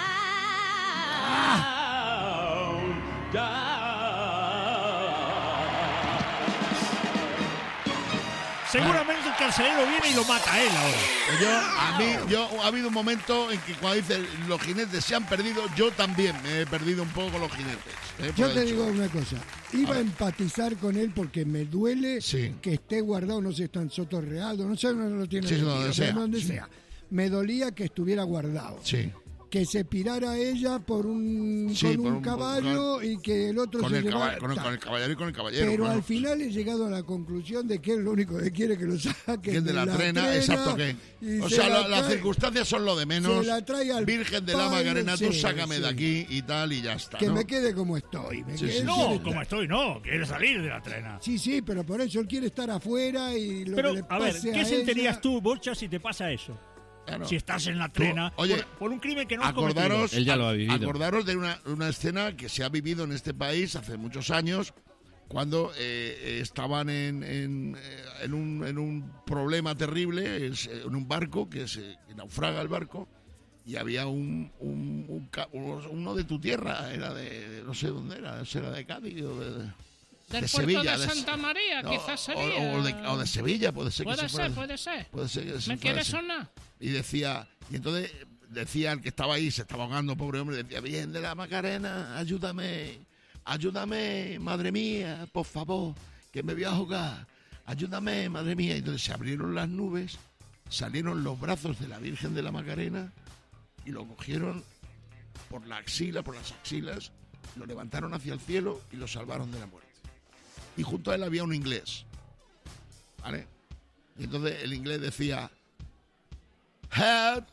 F: Seguramente el carcelero viene y lo mata a él ahora.
B: Pues yo, a mí, yo, ha habido un momento en que cuando dice los jinetes se han perdido, yo también me he perdido un poco con los jinetes. ¿eh?
E: Yo
B: Por
E: te
B: el
E: digo
B: hecho.
E: una cosa, iba a, empatizar con él porque me duele
B: Sí.
E: que esté guardado, no sé, está en Sotorreal, no sé dónde lo tiene,
B: Sí,
E: metido,
B: donde
E: pero
B: sea,
E: donde
B: sí.
E: sea. Me dolía que estuviera guardado.
B: Sí.
E: Que se pirara ella por un,
B: Sí,
E: con
B: por
E: un
B: un-
E: caballo y que el otro
B: Con
E: se
B: el,
E: llevara-
B: caball- con, el,
E: ta.
B: con el caballero y con el caballero.
E: Pero
B: claro.
E: al final he llegado a la conclusión de que él lo único que quiere es que lo saquen
B: Que es de la, trena, exacto que.
E: y
B: O
E: se
B: sea,
E: la
B: la- las
E: trae-
B: circunstancias son lo de menos.
E: se la trae al
B: Virgen de la
E: palo,
B: Macarena, tú
E: sí,
B: sácame
E: sí.
B: de aquí y tal, y ya está.
E: Que
B: ¿no?
E: me quede como estoy. Me
B: Sí,
E: quede-
B: sí,
E: él
F: No,
E: quiere
F: como
E: estar-
F: estoy, no. Quiere salir de la trena.
E: Sí, sí, pero por eso él quiere estar afuera y lo
F: Pero,
E: que le
F: a ver,
E: pase
F: ¿qué
E: a
F: sentirías
E: ella-
F: tú, Borcha, si te pasa eso?
B: Claro.
F: Si estás en la trena
B: oye,
F: por, por un crimen que no has
B: Acordaros,
F: cometido.
G: Él ya lo ha
B: ac-
G: vivido.
B: acordaros de una, una escena que se ha vivido en este país hace muchos años, cuando eh, eh, estaban en, en, eh, en un, en un problema terrible, es, eh, en un barco, que se que naufraga el barco, y había un, un- un ca- uno de tu tierra, era de, de- no sé dónde era, no sé, era de Cádiz o de, de-
K: Del
B: de
K: puerto
B: Sevilla.
K: de
B: de-
K: Santa María,
B: no,
K: quizás
B: o-
K: sería.
B: O, de, o de Sevilla, puede ser que
K: Puede
B: se fuera
K: ser,
B: de-
K: puede ser.
B: puede ser que se
K: ¿Me
B: fuera
K: quieres
B: de-
K: sonar?
B: y decía, y entonces decía el que estaba ahí, se estaba ahogando, pobre hombre, decía, bien de la Macarena, ayúdame, ayúdame, madre mía, por favor, que me voy a ahogar, ayúdame, madre mía. Y entonces se abrieron las nubes, salieron los brazos de la Virgen de la Macarena y lo cogieron por la axila, por las axilas, lo levantaron hacia el cielo y lo salvaron de la muerte. Y junto a él había un inglés, ¿vale? Y entonces el inglés decía, help,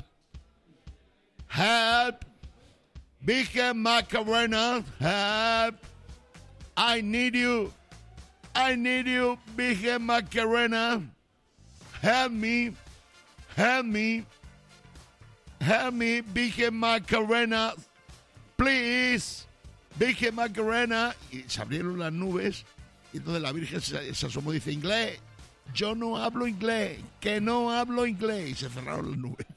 B: help, Virgen Macarena, help, I need you, I need you, Virgen Macarena, help me, help me, help me, Virgen Macarena, please, Virgen Macarena. Y se abrieron las nubes y entonces la Virgen se, se asomó y dice, inglés, yo no hablo inglés, que no hablo inglés. Y se cerraron las nubes.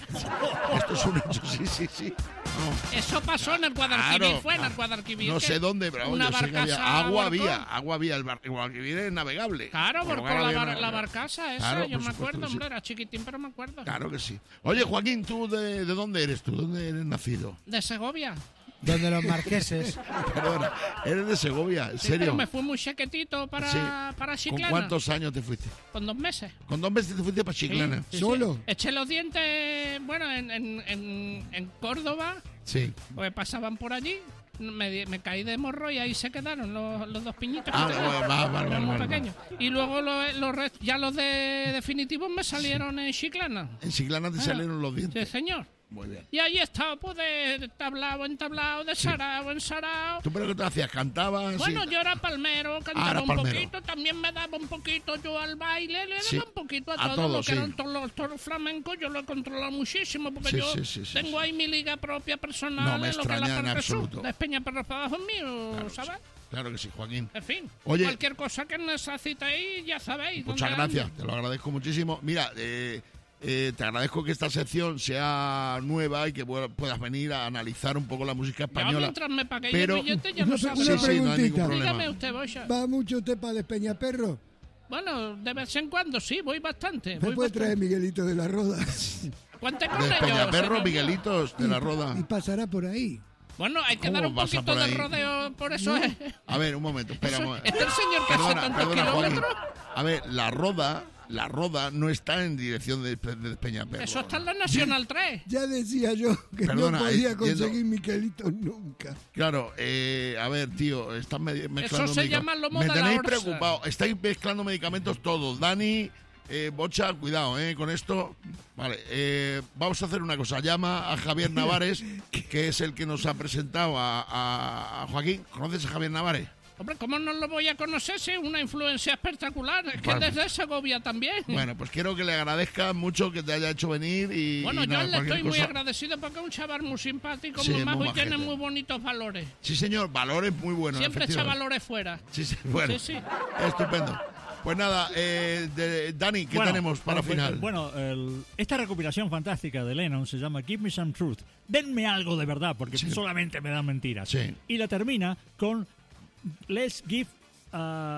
B: Esto es un hecho, sí, sí, sí. No.
K: Eso pasó en el Guadalquivir,
B: Claro,
K: fue en el Guadalquivir.
B: No
K: que
B: sé dónde, pero
K: una
B: yo sé que había
K: barcaza
B: agua
K: volcó.
B: había, agua había, el, bar, el Guadalquivir es navegable.
K: Claro,
B: Por
K: volcó
B: lugar
K: la,
B: había
K: bar-
B: una-
K: la barcaza esa,
B: Claro,
K: yo
B: por
K: me
B: supuesto
K: acuerdo,
B: que sí.
K: hombre, era chiquitín, pero me acuerdo.
B: Claro que sí. Oye, Joaquín, ¿tú de, de dónde eres tú? ¿Dónde eres nacido?
K: De Segovia.
E: Donde los marqueses.
B: Perdona, eres de Segovia, ¿en
K: Sí,
B: serio?
K: pero me fui muy chequetito para,
B: Sí.
K: para
B: ¿Con
K: Chiclana.
B: cuántos años te fuiste?
K: Con dos meses.
B: ¿Con dos meses te fuiste para Chiclana?
K: Sí, sí,
E: ¿Solo?
K: sí. Eché los dientes, bueno, en, en, en, en Córdoba,
B: Sí.
K: pues pasaban por allí, me, di- me caí de morro y ahí se quedaron los, los dos piñitos.
B: Ah,
K: que tenía.
B: vale, vale, vale,
K: Eran muy
B: vale,
K: pequeños. Y luego los, los rest- ya los de definitivos me salieron en Chiclana.
B: En Chiclana te
K: Ah,
B: salieron los
K: Sí,
B: dientes.
K: señor.
B: Muy bien.
K: Y ahí he estado, pues, de tablao en tablao, de sarao en sarao.
B: ¿Tú pero qué te hacías? ¿Cantabas?
K: Bueno,
B: Sí.
K: yo era palmero,
B: Ah,
K: cantaba
B: era
K: un
B: palmero.
K: poquito, también me daba un poquito yo al baile, le daba
B: Sí.
K: un poquito a,
B: A
K: todo,
B: todo,
K: lo que
B: sí.
K: eran todos los toros flamencos, yo lo he controlado muchísimo, porque
B: Sí,
K: yo
B: sí, sí, sí,
K: tengo
B: sí.
K: ahí mi liga propia personal
B: No me
K: en lo que es
B: extraña
K: la
B: en
K: parte sur,
B: absoluto.
K: de Peñaperro para abajo es mío,
B: Claro que
K: ¿sabes?
B: Claro que sí, Joaquín.
K: En fin,
B: Oye.
K: cualquier cosa que necesitéis, ya sabéis.
B: Muchas
K: dónde
B: gracias,
K: ando.
B: te lo agradezco muchísimo. Mira, eh, eh, te agradezco que esta sección sea nueva y que pu- puedas venir a analizar un poco la música
K: Ya
B: española.
K: mientras me paguéis
B: Pero-
K: el billete, ya
E: Una
K: lo
E: pre-
K: sabéis.
E: una
B: Sí, sí, no hay ningún
E: preguntita.
B: problema.
K: Dígame usted, Bocha.
E: ¿Va mucho usted para Despeñaperro?
K: Bueno, de vez en cuando sí, voy bastante.
E: ¿Me
K: Voy
E: puede
K: bastante.
E: traer Miguelito de la Roda?
K: Cuente con
B: De
K: ello,
B: Peñaperro,
K: señor.
B: Miguelitos de la Roda.
E: Y pasará por ahí.
K: Bueno, hay que
B: ¿Cómo
K: dar un
B: pasa
K: poquito
B: por
K: de
B: ahí?
K: rodeo, por eso
E: No.
K: es.
B: A ver, un momento, espera. un
K: Eso-
B: momento.
K: ¿Está el señor que hace
B: Perdona,
K: tantos
B: perdona, Joaquín.
K: kilómetros?
B: A ver, la Roda, la Roda no está en dirección de, de Peñaperro.
K: Eso está en la Nacional tres.
E: Ya decía yo que
B: Perdona,
E: no podía
B: eh,
E: conseguir Miguelito nunca.
B: Claro, eh, a ver, tío, están me- mezclando
K: Eso se
B: medica-
K: llama lomo
B: Me
K: de la
B: tenéis
K: orsa.
B: preocupado. Estáis mezclando medicamentos todos. Dani, eh, Bocha, cuidado, eh, con esto. Vale, eh, vamos a hacer una cosa. Llama a Javier Navares, que es el que nos ha presentado a, a- a Joaquín. ¿Conoces a Javier Navares?
K: Hombre, ¿cómo no lo voy a conocer si es una influencia espectacular? Es que
B: Vale.
K: desde Segovia también.
B: Bueno, pues quiero que le agradezca mucho que te haya hecho venir y.
K: Bueno,
B: y
K: yo
B: nada,
K: le
B: cualquier
K: estoy muy
B: cosa.
K: agradecido porque es un chaval muy simpático,
B: Sí,
K: muy
B: es
K: majo
B: muy
K: y tiene
B: majete.
K: muy bonitos valores.
B: Sí, señor, valores muy buenos.
K: Siempre echa
B: efectivamente.
K: valores fuera.
B: Sí, sí, bueno.
K: Sí, sí.
B: Estupendo. Pues nada, eh, de- Dani, ¿qué
F: Bueno,
B: tenemos para
F: bueno,
B: final?
F: Bueno, el- esta recopilación fantástica de Lennon se llama Give Me Some Truth. Denme algo de verdad, porque
B: Sí.
F: solamente me dan mentiras.
B: Sí.
F: Y la termina con Let's give uh,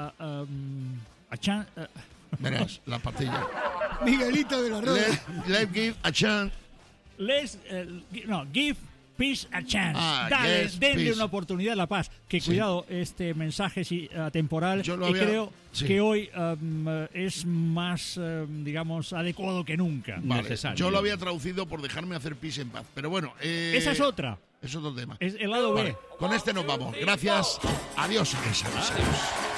F: um, a chance.
B: Verás, la pastilla.
E: Miguelito de la Roda.
B: Let, let's give a chance.
F: let's, eh, gi- no, give peace a chance.
B: Ah,
F: Dale,
B: yes,
F: denle
B: peace.
F: una oportunidad a la paz. Que
B: Sí.
F: cuidado, este mensaje es atemporal
B: Yo lo
F: y
B: había-
F: creo
B: sí.
F: que hoy um, eh, es más, eh, digamos, adecuado que nunca.
B: Vale,
G: Necesario.
B: yo lo había traducido por dejarme hacer pis en paz. Pero bueno. Eh,
F: Esa es otra.
B: Es otro tema.
F: Es el lado B.
B: Vale, con este nos vamos. Gracias. Adiós. Adiós. Adiós.